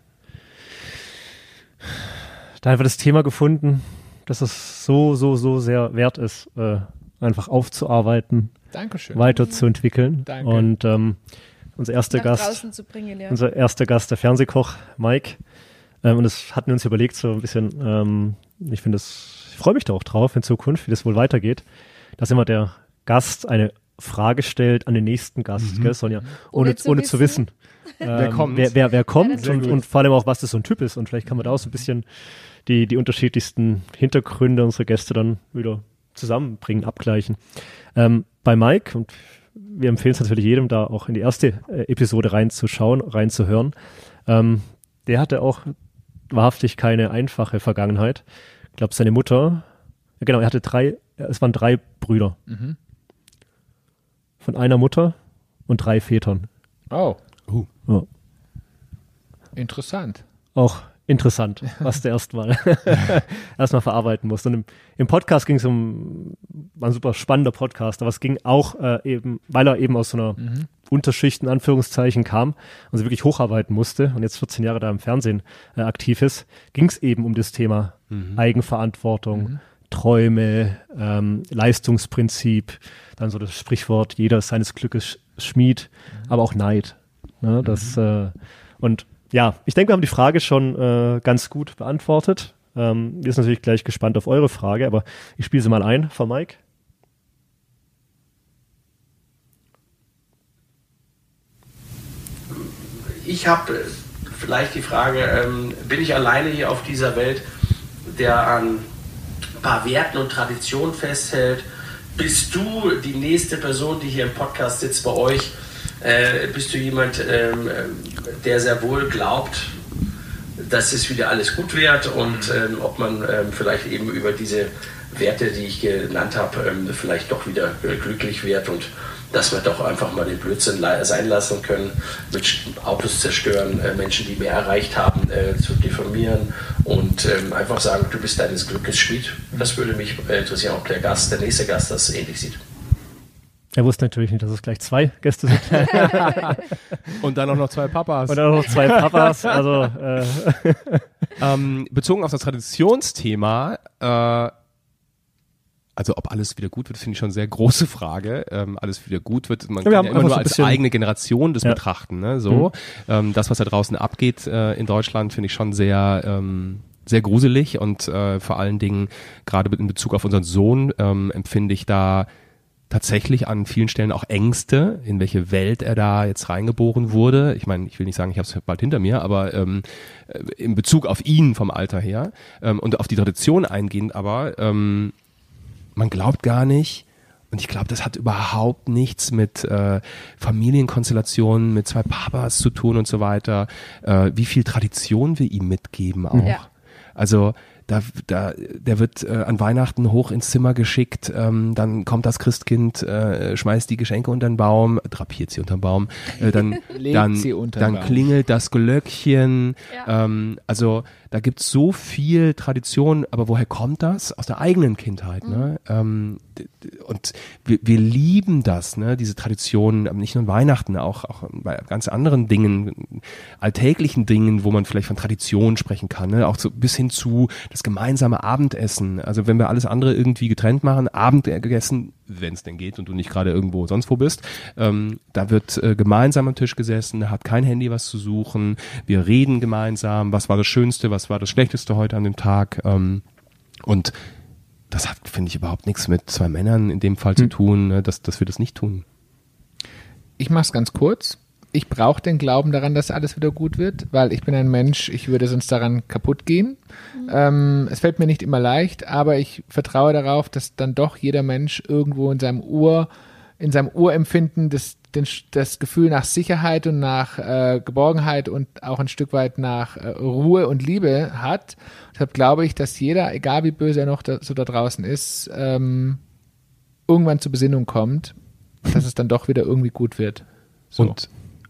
da einfach das Thema gefunden, dass es so, so, so sehr wert ist, äh, einfach aufzuarbeiten, Dankeschön. weiterzuentwickeln. Danke. Und ähm, unser erster nach Gast, draußen zu bringen, ja. unser erster Gast, der Fernsehkoch Mike. Ähm, und das hatten wir uns überlegt, so ein bisschen, ähm, ich finde das, ich freue mich da auch drauf in Zukunft, wie das wohl weitergeht, dass immer der Gast eine Frage stellt an den nächsten Gast, gell, Sonja? Ohne, Ohne zu ohne zu wissen. wissen. Ähm, Wer kommt? Wer, wer, wer kommt Ja, und, und vor allem auch, was das so ein Typ ist. Und vielleicht kann man da auch so ein bisschen die, die unterschiedlichsten Hintergründe unserer Gäste dann wieder zusammenbringen, abgleichen. Ähm, bei Mike, und wir empfehlen es natürlich jedem, da auch in die erste äh, Episode reinzuschauen, reinzuhören, ähm, der hatte auch wahrhaftig keine einfache Vergangenheit. Ich glaube, seine Mutter, ja, genau, er hatte drei, es waren drei Brüder. Mhm. Von einer Mutter und drei Vätern. Oh, Uh. Ja. interessant. Auch interessant, was der erstmal erstmal verarbeiten muss. Und im, im Podcast ging es um, war ein super spannender Podcast, aber es ging auch äh, eben, weil er eben aus so einer Mhm. Unterschicht in Anführungszeichen kam und sich wirklich hocharbeiten musste und jetzt vierzehn Jahre da im Fernsehen äh, aktiv ist, ging es eben um das Thema Mhm. Eigenverantwortung, Mhm. Träume, ähm, Leistungsprinzip, dann so das Sprichwort, jeder ist seines Glückes Schmied, aber auch Neid. Ne, das, äh, und ja, ich denke, wir haben die Frage schon äh, ganz gut beantwortet. Ähm, wir sind natürlich gleich gespannt auf eure Frage, aber ich spiele sie mal ein von Mike. Ich habe vielleicht die Frage, ähm, bin ich alleine hier auf dieser Welt, der an ein paar Werten und Traditionen festhält? Bist du die nächste Person, die hier im Podcast sitzt bei euch? Äh, bist du jemand, ähm, der sehr wohl glaubt, dass es wieder alles gut wird und ähm, ob man ähm, vielleicht eben über diese Werte, die ich genannt habe, ähm, vielleicht doch wieder äh, glücklich wird und dass wir doch einfach mal den Blödsinn le- sein lassen können, mit Sch- Autos zerstören, äh, Menschen, die mehr erreicht haben, äh, zu diffamieren und ähm, einfach sagen, du bist deines Glückes Schmied. Das würde mich äh, interessieren, ob der Gast, der nächste Gast das ähnlich sieht. Er wusste natürlich nicht, dass es gleich zwei Gäste sind. Und dann auch noch zwei Papas. Und dann auch noch zwei Papas. Also äh, Ähm, bezogen auf das Traditionsthema, äh, also ob alles wieder gut wird, finde ich schon eine sehr große Frage. Ähm, alles wieder gut wird, man ja, kann ja immer nur so als eigene Generation das ja. betrachten. Ne? So, mhm. ähm, das, was da draußen abgeht äh, in Deutschland, finde ich schon sehr, ähm, sehr gruselig und äh, vor allen Dingen gerade in Bezug auf unseren Sohn ähm, empfinde ich da tatsächlich an vielen Stellen auch Ängste, in welche Welt er da jetzt reingeboren wurde. Ich meine, ich will nicht sagen, ich habe es bald hinter mir, aber ähm, in Bezug auf ihn vom Alter her ähm, und auf die Tradition eingehend, aber ähm, man glaubt gar nicht, und ich glaube, das hat überhaupt nichts mit äh, Familienkonstellationen, mit zwei Papas zu tun und so weiter, äh, wie viel Tradition wir ihm mitgeben auch. Ja. Also Da, da, der wird äh, an Weihnachten hoch ins Zimmer geschickt, ähm, dann kommt das Christkind, äh, schmeißt die Geschenke unter den Baum, drapiert sie unter den Baum, äh, dann, dann, dann Baum. klingelt das Glöckchen. Ja. Ähm, also da gibt's so viel Tradition, aber woher kommt das? Aus der eigenen Kindheit. Mhm. Ne? Ähm, und wir, wir lieben das, ne? Diese Traditionen, aber nicht nur an Weihnachten, auch, auch bei ganz anderen Dingen, alltäglichen Dingen, wo man vielleicht von Tradition sprechen kann, ne? Auch so bis hin zu das gemeinsame Abendessen. Also wenn wir alles andere irgendwie getrennt machen, Abendessen, wenn es denn geht und du nicht gerade irgendwo sonst wo bist, ähm, da wird äh, gemeinsam am Tisch gesessen, da hat kein Handy was zu suchen, wir reden gemeinsam, was war das Schönste, was war das Schlechteste heute an dem Tag, ähm, und das hat, finde ich, überhaupt nichts mit zwei Männern in dem Fall hm. zu tun, ne, dass, dass wir das nicht tun. Ich mach's ganz kurz. Ich brauche den Glauben daran, dass alles wieder gut wird, weil ich bin ein Mensch, ich würde sonst daran kaputt gehen. Mhm. Ähm, es fällt mir nicht immer leicht, aber ich vertraue darauf, dass dann doch jeder Mensch irgendwo in seinem Ur, in seinem Urempfinden das, den, das Gefühl nach Sicherheit und nach äh, Geborgenheit und auch ein Stück weit nach äh, Ruhe und Liebe hat. Deshalb glaube ich, dass jeder, egal wie böse er noch da, so da draußen ist, ähm, irgendwann zur Besinnung kommt und dass es dann doch wieder irgendwie gut wird. So. Und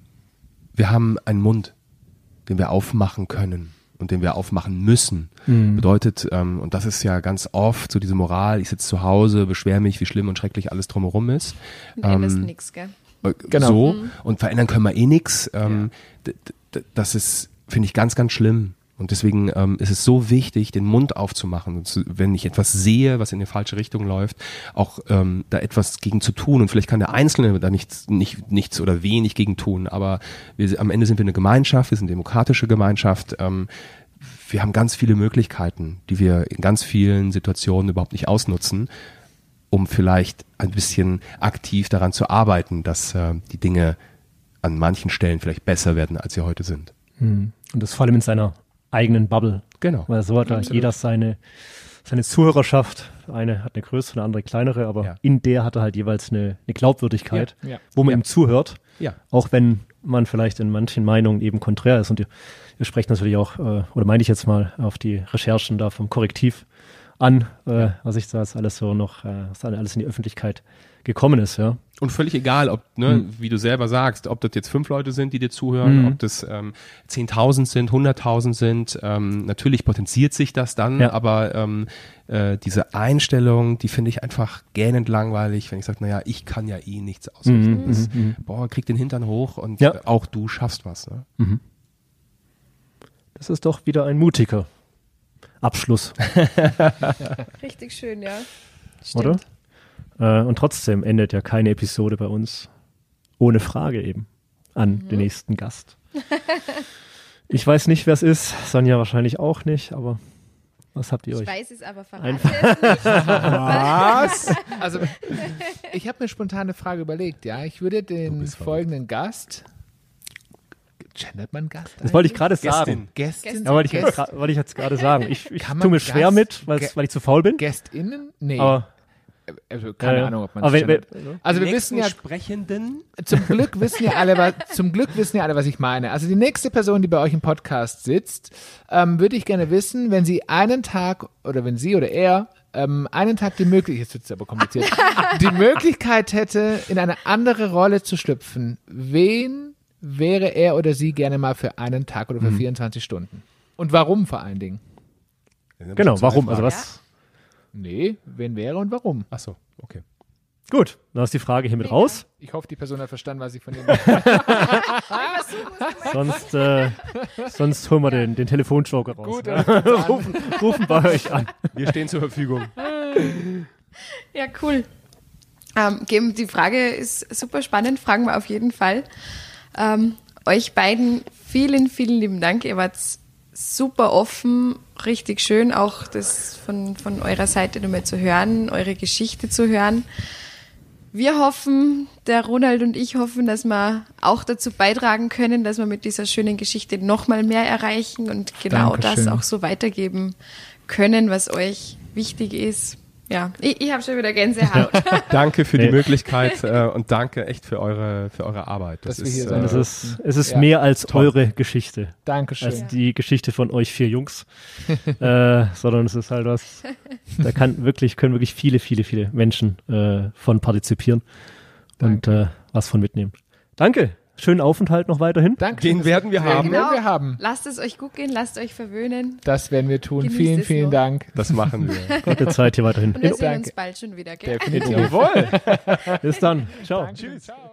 wir haben einen Mund, den wir aufmachen können und den wir aufmachen müssen. Mhm. Bedeutet, ähm, und das ist ja ganz oft so diese Moral, ich sitze zu Hause, beschwere mich, wie schlimm und schrecklich alles drumherum ist. Und ähm, ist nix, gell? Äh, genau. So, mhm. Und verändern können wir eh nix. Ähm, ja. d- d- das ist, finde ich, ganz, ganz schlimm. Und deswegen ähm, ist es so wichtig, den Mund aufzumachen und zu, wenn ich etwas sehe, was in die falsche Richtung läuft, auch ähm, da etwas gegen zu tun. Und vielleicht kann der Einzelne da nichts, nicht, nichts oder wenig gegen tun, aber wir, am Ende sind wir eine Gemeinschaft, wir sind eine demokratische Gemeinschaft. Ähm, wir haben ganz viele Möglichkeiten, die wir in ganz vielen Situationen überhaupt nicht ausnutzen, um vielleicht ein bisschen aktiv daran zu arbeiten, dass äh, die Dinge an manchen Stellen vielleicht besser werden, als sie heute sind. Und das vor allem in seiner eigenen Bubble. Genau. Weil so hat halt jeder seine, seine Zuhörerschaft. Eine hat eine größere, eine andere kleinere, aber ja. in der hat er halt jeweils eine, eine Glaubwürdigkeit, ja. Ja. wo man ja. ihm zuhört. Ja. Auch wenn man vielleicht in manchen Meinungen eben konträr ist. Und ihr, ihr sprecht natürlich auch, äh, oder meine ich jetzt mal, auf die Recherchen da vom Korrektiv an, äh, was ich da jetzt alles so noch, äh, was alles in die Öffentlichkeit gekommen ist, ja. Und völlig egal, ob, ne, mhm. wie du selber sagst, ob das jetzt fünf Leute sind, die dir zuhören, mhm. ob das ähm, zehntausend sind, hunderttausend sind, ähm, natürlich potenziert sich das dann, ja. aber ähm, äh, diese Einstellung, die finde ich einfach gähnend langweilig, wenn ich sage, naja, ich kann ja eh nichts ausrichten. Mhm. Mhm. Boah, krieg den Hintern hoch und ja. auch du schaffst was. Ne? Mhm. Das ist doch wieder ein mutiger Abschluss. Richtig schön, ja. Stimmt. Oder? Und trotzdem endet ja keine Episode bei uns ohne Frage eben an mhm. den nächsten Gast. Ich weiß nicht, wer es ist, Sonja wahrscheinlich auch nicht, aber was habt ihr ich euch? Ich weiß es, aber verrate es nicht. Was? Also, ich habe mir spontan eine Frage überlegt, ja. Ich würde den folgenden Gast, gendert man Gast? Das wollte ich gerade sagen. Gästin? Ja, wollte ich, jetzt, wollte ich jetzt gerade sagen. Ich, ich tue mir schwer Gast, mit, weil ich zu faul bin. GästInnen? Nee. Aber Also keine äh, Ahnung, ob man das we, Also wir wissen ja, Sprechenden. Zum Glück wissen ja alle, was, zum Glück wissen ja alle, was ich meine. Also die nächste Person, die bei euch im Podcast sitzt, ähm, würde ich gerne wissen, wenn sie einen Tag oder wenn sie oder er ähm, einen Tag die Möglichkeit, jetzt wird es aber kompliziert, die Möglichkeit hätte, in eine andere Rolle zu schlüpfen. Wen wäre er oder sie gerne mal für einen Tag oder für mhm. vierundzwanzig Stunden? Und warum vor allen Dingen? Genau, warum? Also was? Nee, wen wäre und warum? Ach so, okay. Gut, dann ist die Frage hiermit ja. raus. Ich hoffe, die Person hat verstanden, was ich von dem sonst, äh, sonst holen wir den, den Telefonjoker raus. Gut, ja. rufen, rufen bei euch an. Wir stehen zur Verfügung. Ja, cool. Ähm, geben, die Frage ist super spannend, fragen wir auf jeden Fall. Ähm, euch beiden vielen, vielen lieben Dank. Ihr wart super offen, richtig schön, auch das von, von eurer Seite nochmal zu hören, eure Geschichte zu hören. Wir hoffen, der Ronald und ich hoffen, dass wir auch dazu beitragen können, dass wir mit dieser schönen Geschichte nochmal mehr erreichen und genau Dankeschön. das auch so weitergeben können, was euch wichtig ist. Ja, ich, ich habe schon wieder Gänsehaut. Danke für Nee. die Möglichkeit äh, und danke echt für eure, für eure Arbeit. Das Dass wir ist, hier äh, sein Es ist, es ist Ja. mehr als Toll. eure Geschichte, Dankeschön. als die Geschichte von euch vier Jungs, äh, sondern es ist halt was, da kann wirklich, können wirklich viele, viele, viele Menschen äh, von partizipieren und äh, was von mitnehmen. Danke, schönen Aufenthalt noch weiterhin. Danke. Den werden wir haben. Den werden wir haben. Lasst es euch gut gehen, lasst euch verwöhnen. Das werden wir tun. Genießt vielen, es vielen noch. Dank. Das machen wir. Gute Zeit hier weiterhin. Und wir sehen Danke. uns bald schon wieder, gell? Definitiv. Jawohl. Bis dann. Ciao. Tschüss. Ciao.